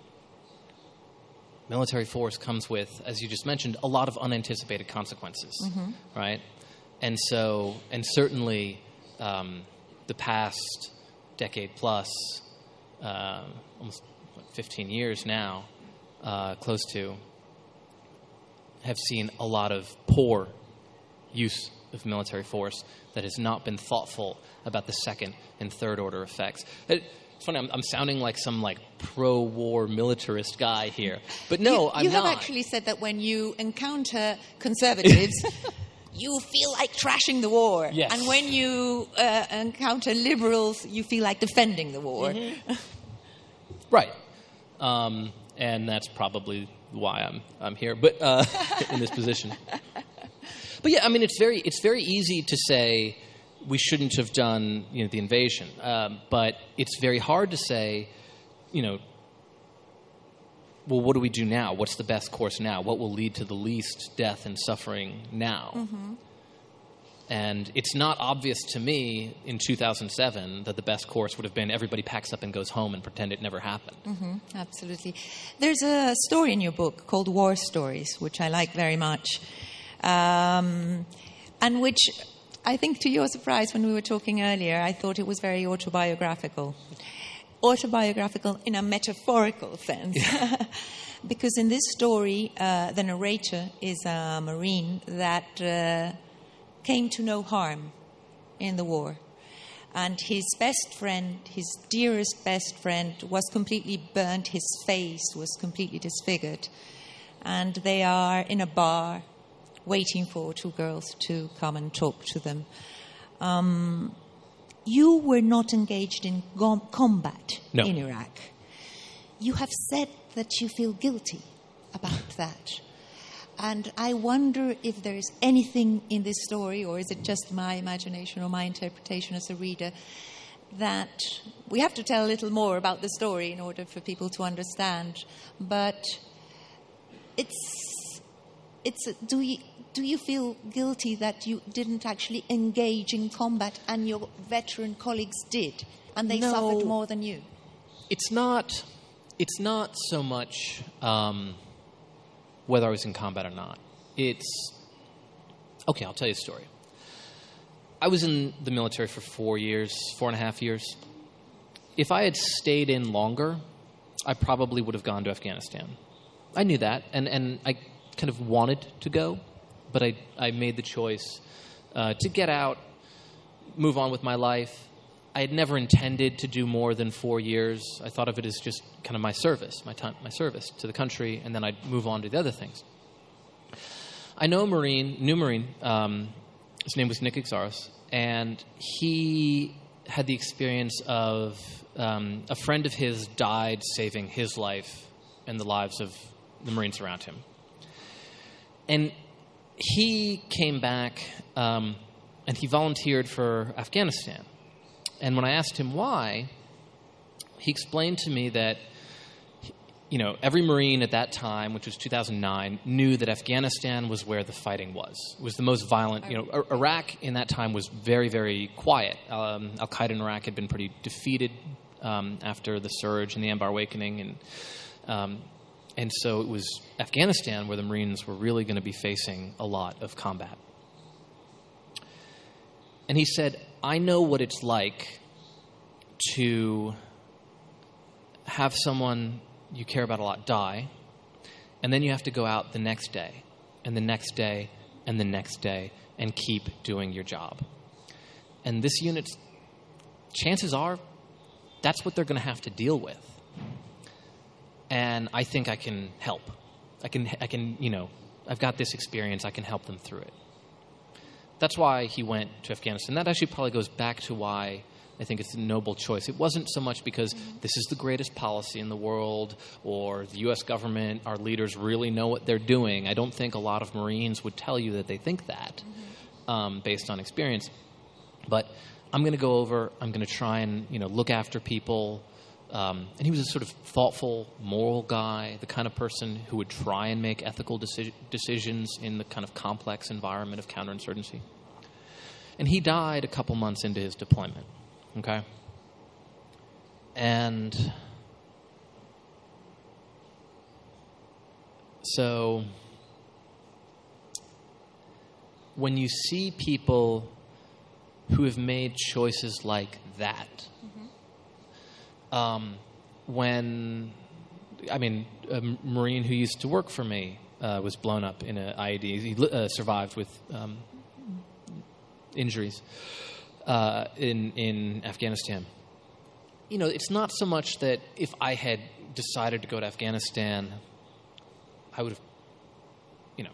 military force comes with, as you just mentioned, a lot of unanticipated consequences, mm-hmm. right? And so, and certainly um, the past decade plus, uh, almost what, fifteen years now, uh, close to, have seen a lot of poor use of military force that has not been thoughtful about the second and third order effects. It, it's funny, I'm, I'm sounding like some like pro-war militarist guy here, but no, you, I'm you not. You have actually said that when you encounter conservatives, you feel like trashing the war, yes. and when you uh, encounter liberals, you feel like defending the war. Mm-hmm. Right, um, and that's probably why I'm I'm here, but uh, in this position. But yeah, I mean, it's very it's very easy to say we shouldn't have done, you know, the invasion, um, but it's very hard to say, you know, well, what do we do now? What's the best course now? What will lead to the least death and suffering now? Mm-hmm. And it's not obvious to me in two thousand seven that the best course would have been everybody packs up and goes home and pretend it never happened. Mm-hmm, absolutely. There's a story in your book called War Stories, which I like very much, um, and which I think, to your surprise, when we were talking earlier, I thought it was very autobiographical. Autobiographical in a metaphorical sense. Yeah. Because in this story, uh, the narrator is a Marine that uh, came to no harm in the war. And his best friend, his dearest best friend, was completely burnt. His face was completely disfigured. And they are in a bar waiting for two girls to come and talk to them. Um, you were not engaged in go- combat no. in Iraq. You have said that you feel guilty about that. And I wonder if there is anything in this story, or is it just my imagination or my interpretation as a reader, that we have to tell a little more about the story in order for people to understand. But it's, it's, do you, do you feel guilty that you didn't actually engage in combat and your veteran colleagues did, and they no, suffered more than you? It's not, it's not so much um, whether I was in combat or not. It's, okay, I'll tell you a story. I was in the military for four years, four and a half years. If I had stayed in longer, I probably would have gone to Afghanistan. I knew that, and, and I kind of wanted to go, but I, I made the choice uh, to get out, move on with my life. I had never intended to do more than four years. I thought of it as just kind of my service, my time, my service to the country, and then I'd move on to the other things. I know a Marine, new Marine, um, his name was Nick Exaros, and he had the experience of um, a friend of his died saving his life and the lives of the Marines around him. And he came back um, and he volunteered for Afghanistan. And when I asked him why, he explained to me that, you know, every Marine at that time, which was two thousand nine, knew that Afghanistan was where the fighting was. It was the most violent. You know, Iraq in that time was very, very quiet. Um, Al-Qaeda in Iraq had been pretty defeated. um, after the surge and the Anbar Awakening, and um, and so it was Afghanistan where the Marines were really going to be facing a lot of combat. And he said, I know what it's like to have someone you care about a lot die, and then you have to go out the next day, and the next day, and the next day, and keep doing your job. And this unit's, chances are, that's what they're going to have to deal with. And I think I can help. I can, I can, you know, I've got this experience. I can help them through it. That's why he went to Afghanistan. That actually probably goes back to why I think it's a noble choice. It wasn't so much because mm-hmm. this is the greatest policy in the world, or the U S government, our leaders really know what they're doing. I don't think a lot of Marines would tell you that they think that mm-hmm. um, based on experience. But I'm going to go over, I'm going to try and, you know, look after people. Um, and he was a sort of thoughtful, moral guy, the kind of person who would try and make ethical deci- decisions in the kind of complex environment of counterinsurgency. And he died a couple months into his deployment, okay? And so when you see people who have made choices like that, mm-hmm. um, when, I mean, a Marine who used to work for me uh, was blown up in an I E D. He uh, survived with um, injuries uh, in, in Afghanistan. You know, it's not so much that if I had decided to go to Afghanistan, I would have, you know,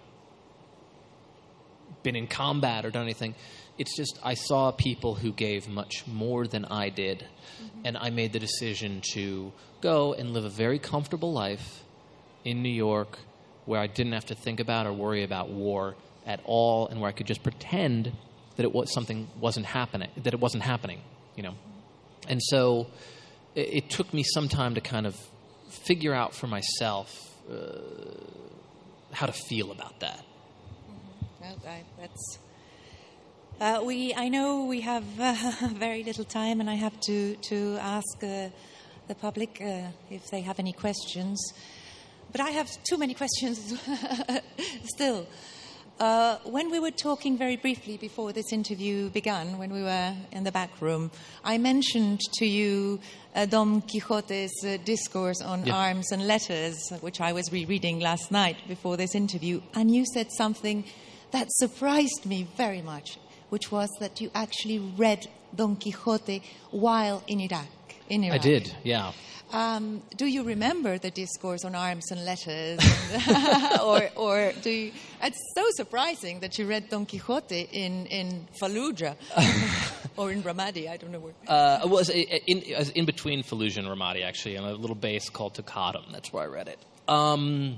been in combat or done anything. It's just I saw people who gave much more than I did, mm-hmm. and I made the decision to go and live a very comfortable life in New York where I didn't have to think about or worry about war at all, and where I could just pretend that it was something wasn't happening, that it wasn't happening, you know. And so it, it took me some time to kind of figure out for myself uh, how to feel about that. Well, I, that's uh, we. I know we have uh, very little time, and I have to to ask uh, the public uh, if they have any questions. But I have too many questions still. Uh, when we were talking very briefly before this interview began, when we were in the back room, I mentioned to you uh, Don Quixote's uh, discourse on yeah. arms and letters, which I was rereading last night before this interview, and you said something that surprised me very much, which was that you actually read Don Quixote while in Iraq. In Iraq. I did, yeah. Um, do you remember the discourse on arms and letters? And or, or do you, it's so surprising that you read Don Quixote in, in Fallujah or in Ramadi, I don't know where. Uh, it was in, in between Fallujah and Ramadi, actually, on a little base called Taqadum. That's where I read it. Um,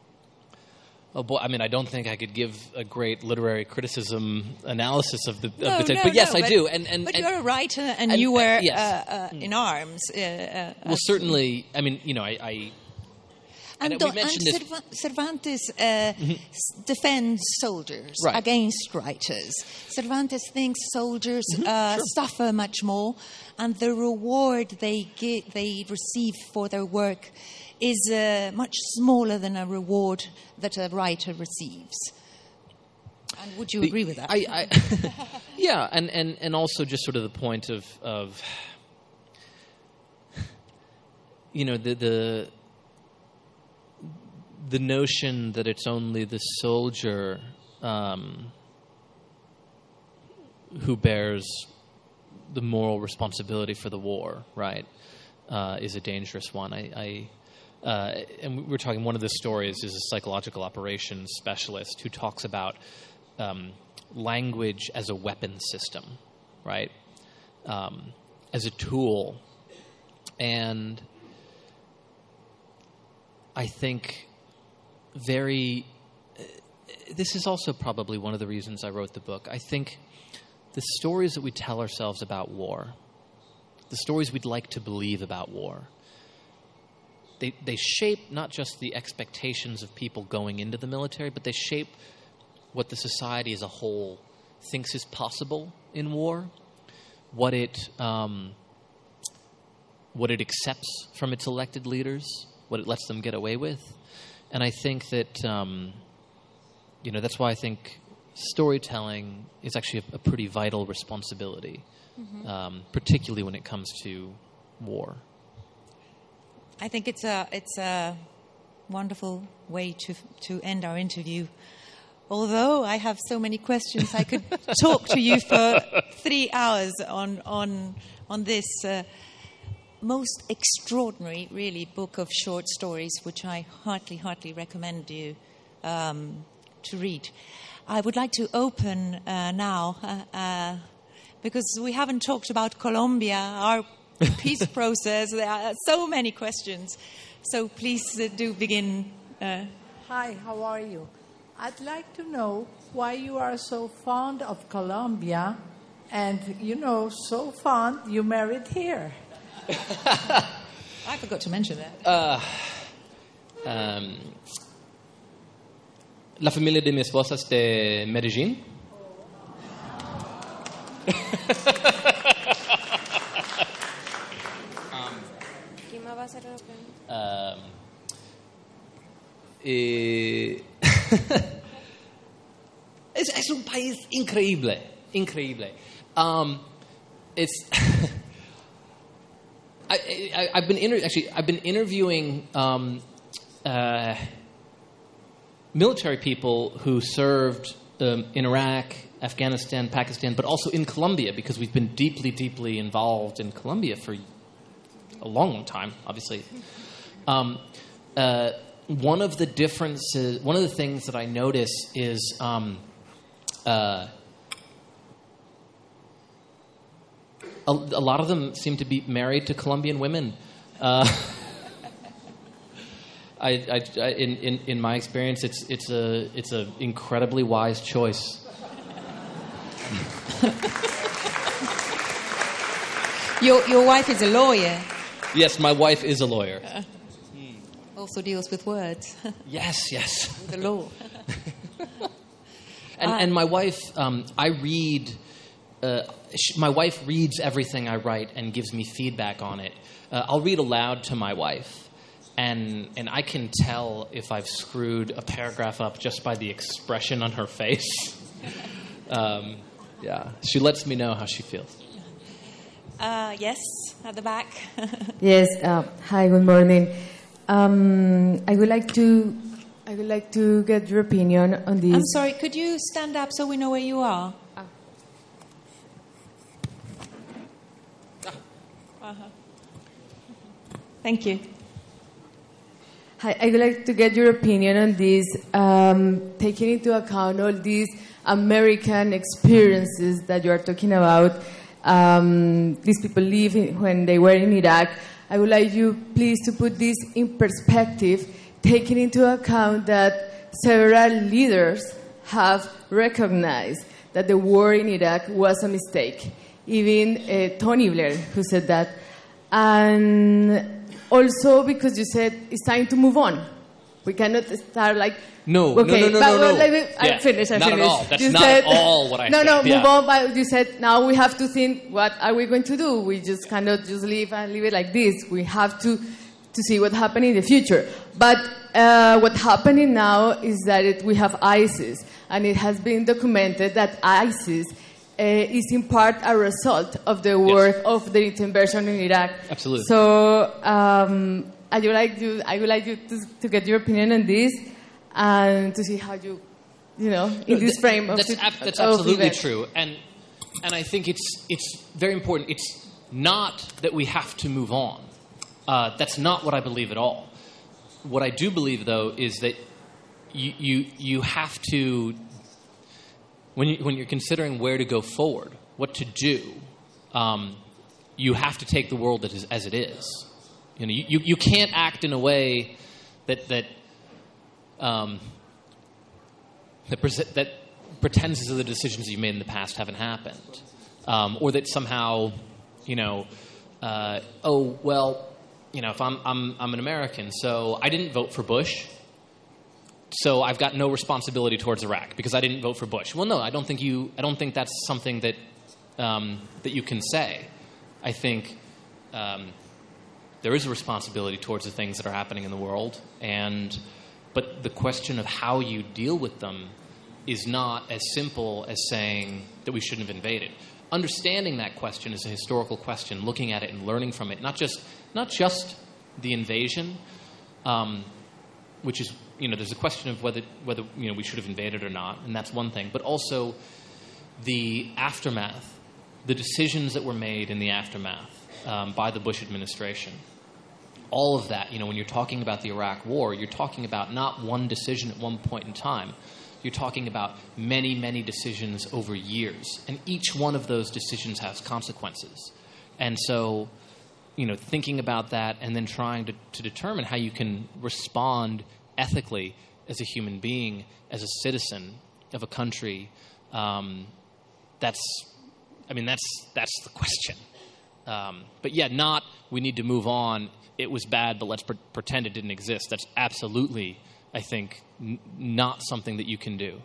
oh boy, I mean, I don't think I could give a great literary criticism analysis of the, of no, the text, no, but yes, no, I but, do. And, and, but and, you're a writer, and, and you were uh, yes. uh, uh, in arms. Uh, uh, well, certainly, I mean, you know, I... I And, and do, we mentioned and this. Cervantes uh, mm-hmm. defends soldiers right. against writers. Cervantes thinks soldiers mm-hmm. uh, sure. suffer much more, and the reward they get, they receive for their work is uh, much smaller than a reward that a writer receives. And would you the, agree with that? I, I yeah, and, and, and also just sort of the point of, of you know, the... the the notion that it's only the soldier um, who bears the moral responsibility for the war, right, uh, is a dangerous one. I, I uh, and we were talking, one of the stories is a psychological operations specialist who talks about um, language as a weapon system, right, um, as a tool. And I think... Very. Uh, this is also probably one of the reasons I wrote the book. I think the stories that we tell ourselves about war, the stories we'd like to believe about war, they they shape not just the expectations of people going into the military, but they shape what the society as a whole thinks is possible in war, what it um, what it accepts from its elected leaders, what it lets them get away with. And I think that, um, you know, that's why I think storytelling is actually a, a pretty vital responsibility, mm-hmm. um, particularly when it comes to war. I think it's a it's a wonderful way to to end our interview. Although I have so many questions, I could talk to you for three hours on on on this uh, most extraordinary, really, book of short stories, which I heartily, heartily recommend you um, to read. I would like to open uh, now, uh, uh, because we haven't talked about Colombia, our peace process. There are so many questions. So please uh, do begin. Uh, Hi, how are you? I'd like to know why you are so fond of Colombia and, you know, so fond you married here. I forgot to mention that. Uh, um, la familia de mi esposa es de Medellín. ¿Quién más va a hacer la pregunta? Um, eh, es, es un país increíble, increíble. Um, it's I, I, I've been inter- actually I've been interviewing um, uh, military people who served um, in Iraq, Afghanistan, Pakistan, but also in Colombia, because we've been deeply, deeply involved in Colombia for a long, long time, obviously. Um, uh, one of the differences, one of the things that I notice is um, uh, a, a lot of them seem to be married to Colombian women. Uh, I, I, I, in, in, in my experience, it's it's a it's an incredibly wise choice. Your your wife is a lawyer. Yes, my wife is a lawyer. Uh, also deals with words. Yes, yes. The law. and uh, and my wife, um, I read. Uh, she, my wife reads everything I write and gives me feedback on it. Uh, I'll read aloud to my wife, and and I can tell if I've screwed a paragraph up just by the expression on her face. um, yeah, she lets me know how she feels. Uh, yes, at the back. Yes. Uh, hi. Good morning. Um, I would like to. I would like to get your opinion on this. I'm sorry. Could you stand up so we know where you are? Ah. Uh-huh. Thank you. Hi. I would like to get your opinion on this, um, taking into account all these American experiences that you are talking about. Um, these people live in, when they were in Iraq. I would like you please to put this in perspective, taking into account that several leaders have recognized that the war in Iraq was a mistake. Even uh, Tony Blair, who said that. And also because you said it's time to move on. We cannot start like... No, okay, no, no, no, but, no, well, no. Let me, Yeah, I finish, I not finish. at all. That's you not said, at all what I no, said. No, no, yeah. move on. But you said now we have to think, what are we going to do? We just cannot just leave and leave it like this. We have to, to see what happens in the future. But uh, what's happening now is that it, we have ISIS. And it has been documented that ISIS uh, is in part a result of the work yes. of the intervention in Iraq. Absolutely. So um, I would like you, I would like you to, to get your opinion on this and to see how you, you know, in this frame of that's, the, ab- that's of absolutely events. true, and and I think it's it's very important. It's not that we have to move on. Uh, that's not what I believe at all. What I do believe, though, is that you you you have to, when you when you're considering where to go forward, what to do, um, you have to take the world that is, as it is. You know, you, you, you can't act in a way that that um, that, pre- that pretends as though the decisions you've made in the past haven't happened, um, or that somehow, you know, uh, oh well, you know, if I'm I'm I'm an American, so I didn't vote for Bush, so I've got no responsibility towards Iraq because I didn't vote for Bush. Well, no, I don't think you. I don't think that's something that um, that you can say. I think. Um, there is a responsibility towards the things that are happening in the world, and but the question of how you deal with them is not as simple as saying that we shouldn't have invaded. Understanding that question is a historical question, looking at it and learning from it, not just not just the invasion, um, which is, you know, there's a question of whether whether you know we should have invaded or not, and that's one thing, but also the aftermath, the decisions that were made in the aftermath um, by the Bush administration. All of that, you know, when you're talking about the Iraq War, you're talking about not one decision at one point in time. You're talking about many, many decisions over years. And each one of those decisions has consequences. And so, you know, thinking about that and then trying to, to determine how you can respond ethically as a human being, as a citizen of a country, um, that's, I mean, that's, that's the question. Um, but yeah, not we need to move on. It was bad, but let's pre- pretend it didn't exist. That's absolutely, I think, n- not something that you can do.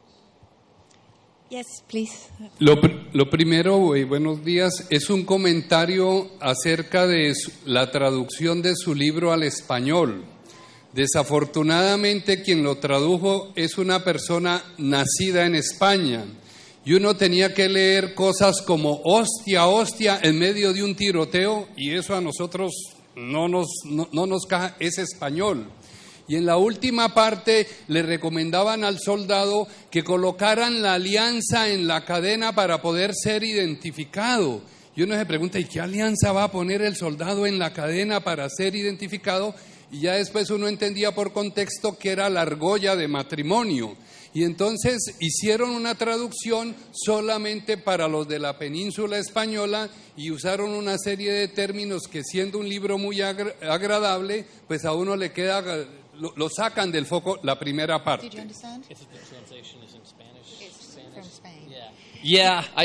Yes, please. Lo, pr- lo primero, eh, buenos días, es un comentario acerca de su, la traducción de su libro al español. Desafortunadamente, quien lo tradujo es una persona nacida en España. Y uno tenía que leer cosas como hostia, hostia, en medio de un tiroteo, y eso a nosotros no nos, no, no nos caja, es español. Y en la última parte le recomendaban al soldado que colocaran la alianza en la cadena para poder ser identificado. Y uno se pregunta, ¿y qué alianza va a poner el soldado en la cadena para ser identificado? Y ya después uno entendía por contexto que era la argolla de matrimonio. Y entonces hicieron una traducción solamente para los de la península española y usaron una serie de términos que, siendo un libro muy agra- agradable, pues a uno le queda, lo, lo sacan del foco la primera parte. Did you understand? If the translation is in Spanish. It's from Spain. Yeah, I,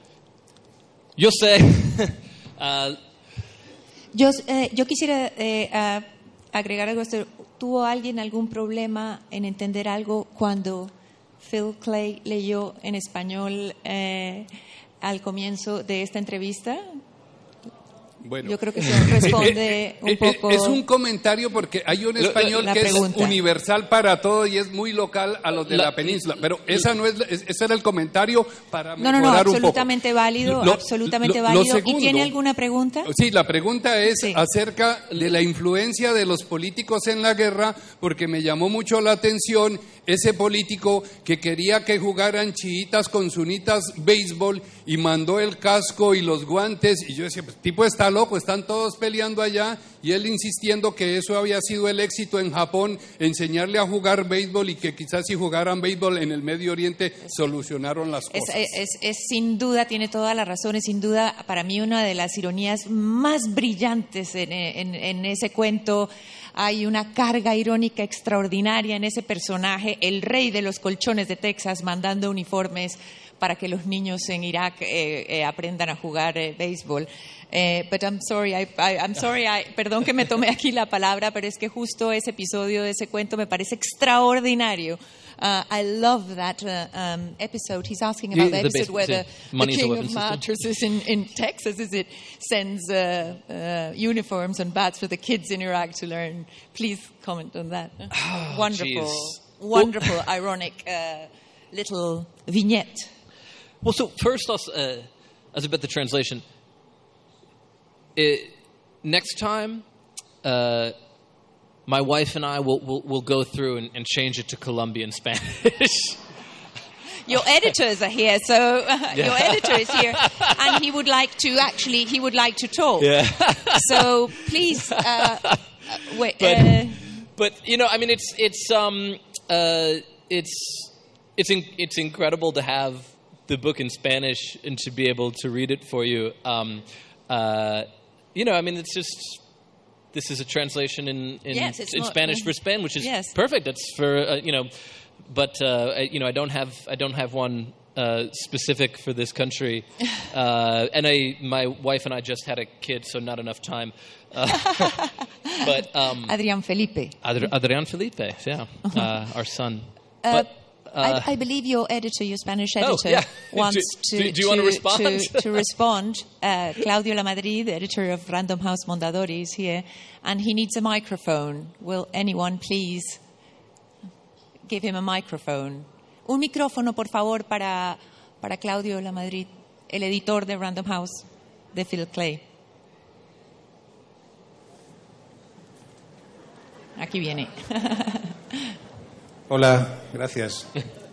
yo sé. uh, Yo, eh, yo quisiera eh, uh, agregar algo a esto. ¿Tuvo alguien algún problema en entender algo cuando Phil Clay leyó en español eh, al comienzo de esta entrevista? Bueno, Yo creo que eso responde un poco. Es un comentario porque hay un español la que pregunta. es universal para todo y es muy local a los de la, la península, pero esa no es, ese era el comentario para No, mejorar no, no, un poco. absolutamente válido, Lo- absolutamente lo- lo válido. segundo- ¿Y tiene alguna pregunta? Sí, la pregunta es Sí. acerca de la influencia de los políticos en la guerra, porque me llamó mucho la atención ese político que quería que jugaran chiitas con sunitas béisbol y mandó el casco y los guantes, y yo decía, pues tipo está loco, están todos peleando allá, y él insistiendo que eso había sido el éxito en Japón, enseñarle a jugar béisbol, y que quizás si jugaran béisbol en el Medio Oriente solucionaron las Es, cosas. es, es, es sin duda, tiene toda la razón, es sin duda para mí una de las ironías más brillantes en, en, en ese cuento. Hay una carga irónica extraordinaria en ese personaje, el rey de los colchones de Texas, mandando uniformes para que los niños en Irak eh, eh, aprendan a jugar eh, béisbol. Eh, but I'm sorry, I, I, I'm sorry, I, perdón que me tomé aquí la palabra, pero es que justo ese episodio de ese cuento me parece extraordinario. Uh, I love that uh, um, episode. He's asking about Yeah, the the episode base- where yeah. the, the Money is a king weapon of system. mattresses in, in Texas is it sends uh, uh, uniforms and bats for the kids in Iraq to learn. Please comment on that. wonderful, jeez. wonderful, ironic uh, little vignette. Well, so first, I'll, uh, as about the translation, it, next time, uh, my wife and I will will will go through and, and change it to Colombian Spanish. Your editors are here, so uh, your editor is here, and he would like to actually he would like to talk. Yeah. So please, uh, uh, wait. But, uh, but you know, I mean, it's it's um uh it's it's in, it's incredible to have the book in Spanish and to be able to read it for you. Um, uh, you know, I mean, it's just this is a translation in in, Yes, it's in not- Spanish for Spain, which is Yes. perfect. That's for uh, you know, but uh, I- you know, I don't have I don't have one. Uh, specific for this country, uh, and I, my wife and I just had a kid, so not enough time. Uh, but um, Adrián Felipe. Adri- Adrián Felipe, yeah, uh, our son. Uh, but Uh, I, I believe your editor, your Spanish Oh, editor, yeah. wants Do- to, do- do you wanna to, respond? to, to respond. Uh, Claudio Lamadrid, the editor of Random House Mondadori, is here, and he needs a microphone. Will anyone please give him a microphone? Un micrófono, por favor, para, para Claudio Lamadrid, el editor de Random House, de Phil Clay. Aquí viene. Hola, gracias.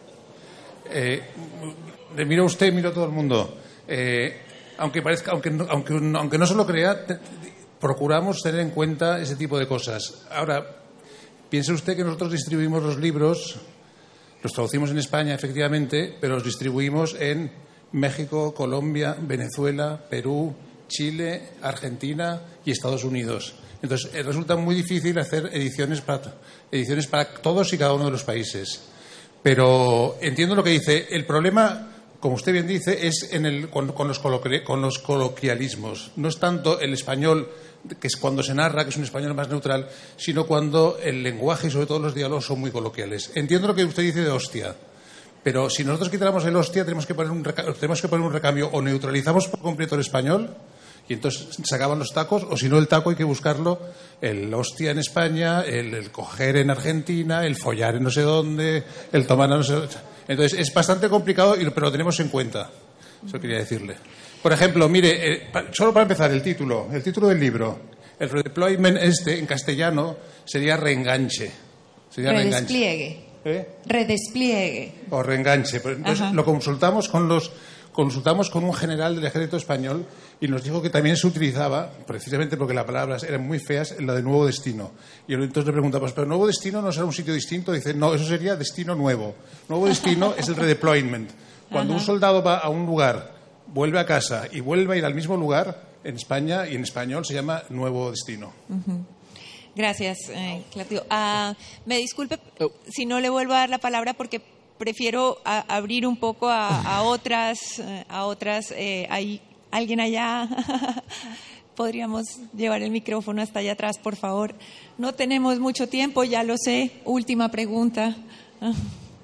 Eh, le miro a usted, miro a todo el mundo. Eh, aunque parezca, aunque, no- aunque, aunque no se lo crea, te- procuramos tener en cuenta ese tipo de cosas. Ahora, piense usted que nosotros distribuimos los libros, los traducimos en España, efectivamente, pero los distribuimos en México, Colombia, Venezuela, Perú, Chile, Argentina y Estados Unidos. Entonces, eh, resulta muy difícil hacer ediciones para, ediciones para todos y cada uno de los países. Pero entiendo lo que dice. El problema, como usted bien dice, es en el, con, con los coloqui- con los coloquialismos. No es tanto el español, que es cuando se narra, que es un español más neutral, sino cuando el lenguaje y sobre todo los diálogos son muy coloquiales. Entiendo lo que usted dice de hostia. Pero si nosotros quitáramos el hostia, tenemos que poner un, reca- tenemos que poner un recambio. O neutralizamos por completo el español, y entonces se acaban los tacos, o si no el taco hay que buscarlo, el hostia en España, el, el coger en Argentina, el follar en no sé dónde, el tomar en no sé dónde. Entonces es bastante complicado, y- pero lo tenemos en cuenta. Eso quería decirle. Por ejemplo, mire, eh, pa- solo para empezar, el título, el título del libro. El redeployment este, en castellano, sería reenganche. Sería reenganche. Redespliegue. ¿Eh? Redespliegue. O reenganche. Pero entonces Ajá. lo consultamos con los consultamos con un general del ejército español y nos dijo que también se utilizaba, precisamente porque las palabras eran muy feas, en la de nuevo destino. Y entonces le preguntamos, ¿pero nuevo destino no será un sitio distinto? Dice, no, eso sería destino nuevo. Nuevo destino es el redeployment. Cuando un soldado va a un lugar, vuelve a casa y vuelve a ir al mismo lugar, en España y en español se llama nuevo destino. Gracias, eh, Claudio. Ah, me disculpe si no le vuelvo a dar la palabra porque prefiero a- abrir un poco a, a otras. eh, A otras eh, ¿hay alguien allá? Podríamos llevar el micrófono hasta allá atrás, por favor. No tenemos mucho tiempo, ya lo sé. Última pregunta. Ah.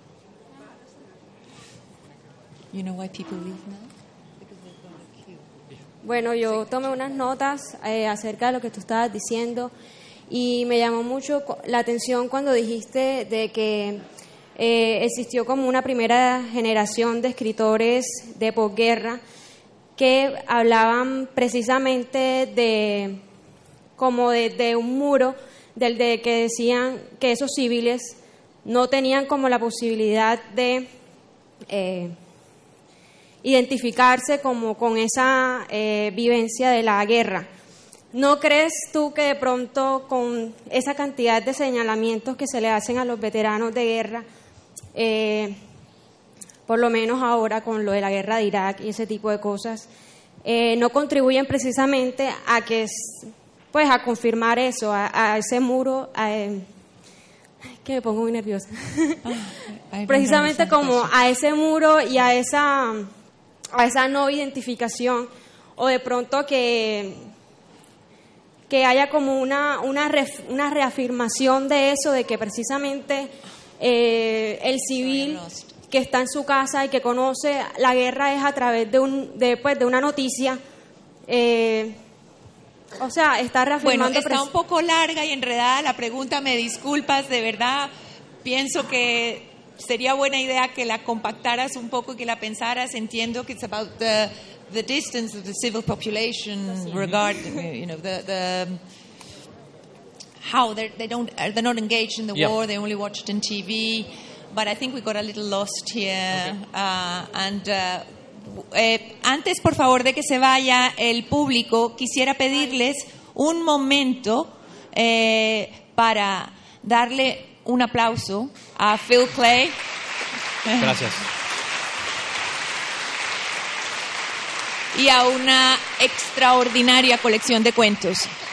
You know why people leave now? Bueno, yo tomé unas notas eh, acerca de lo que tú estabas diciendo y me llamó mucho cu- la atención cuando dijiste de que eh, existió como una primera generación de escritores de posguerra que hablaban precisamente de como de, de un muro del de que decían que esos civiles no tenían como la posibilidad de eh, identificarse como con esa eh, vivencia de la guerra. ¿No crees tú que de pronto con esa cantidad de señalamientos que se le hacen a los veteranos de guerra, eh, por lo menos ahora con lo de la guerra de Irak y ese tipo de cosas, eh, no contribuyen precisamente a que, s- pues, a confirmar eso, a, a ese muro, a, eh, que me pongo muy nerviosa, I don't precisamente understand como question. a ese muro y a esa a esa no identificación, o de pronto que que haya como una una, ref- una reafirmación de eso, de que precisamente eh, el civil que está en su casa y que conoce la guerra es a través de un de, pues, de una noticia, eh, o sea, está Bueno, reafirmando. está pres- un poco larga y enredada la pregunta, me disculpas, de verdad. Pienso que sería buena idea que la compactaras un poco y que la pensaras. Entiendo que it's about the, the distance of the civil population regarding, you know, the, the how they're, they don't, they're not engaged in the Yeah. war, they only watch it on T V. But I think we got a little lost here. Uh, and uh, eh, antes, por favor, de que se vaya el público, quisiera pedirles un momento eh, para darle un aplauso a Phil Clay. Gracias. Y a una extraordinaria colección de cuentos.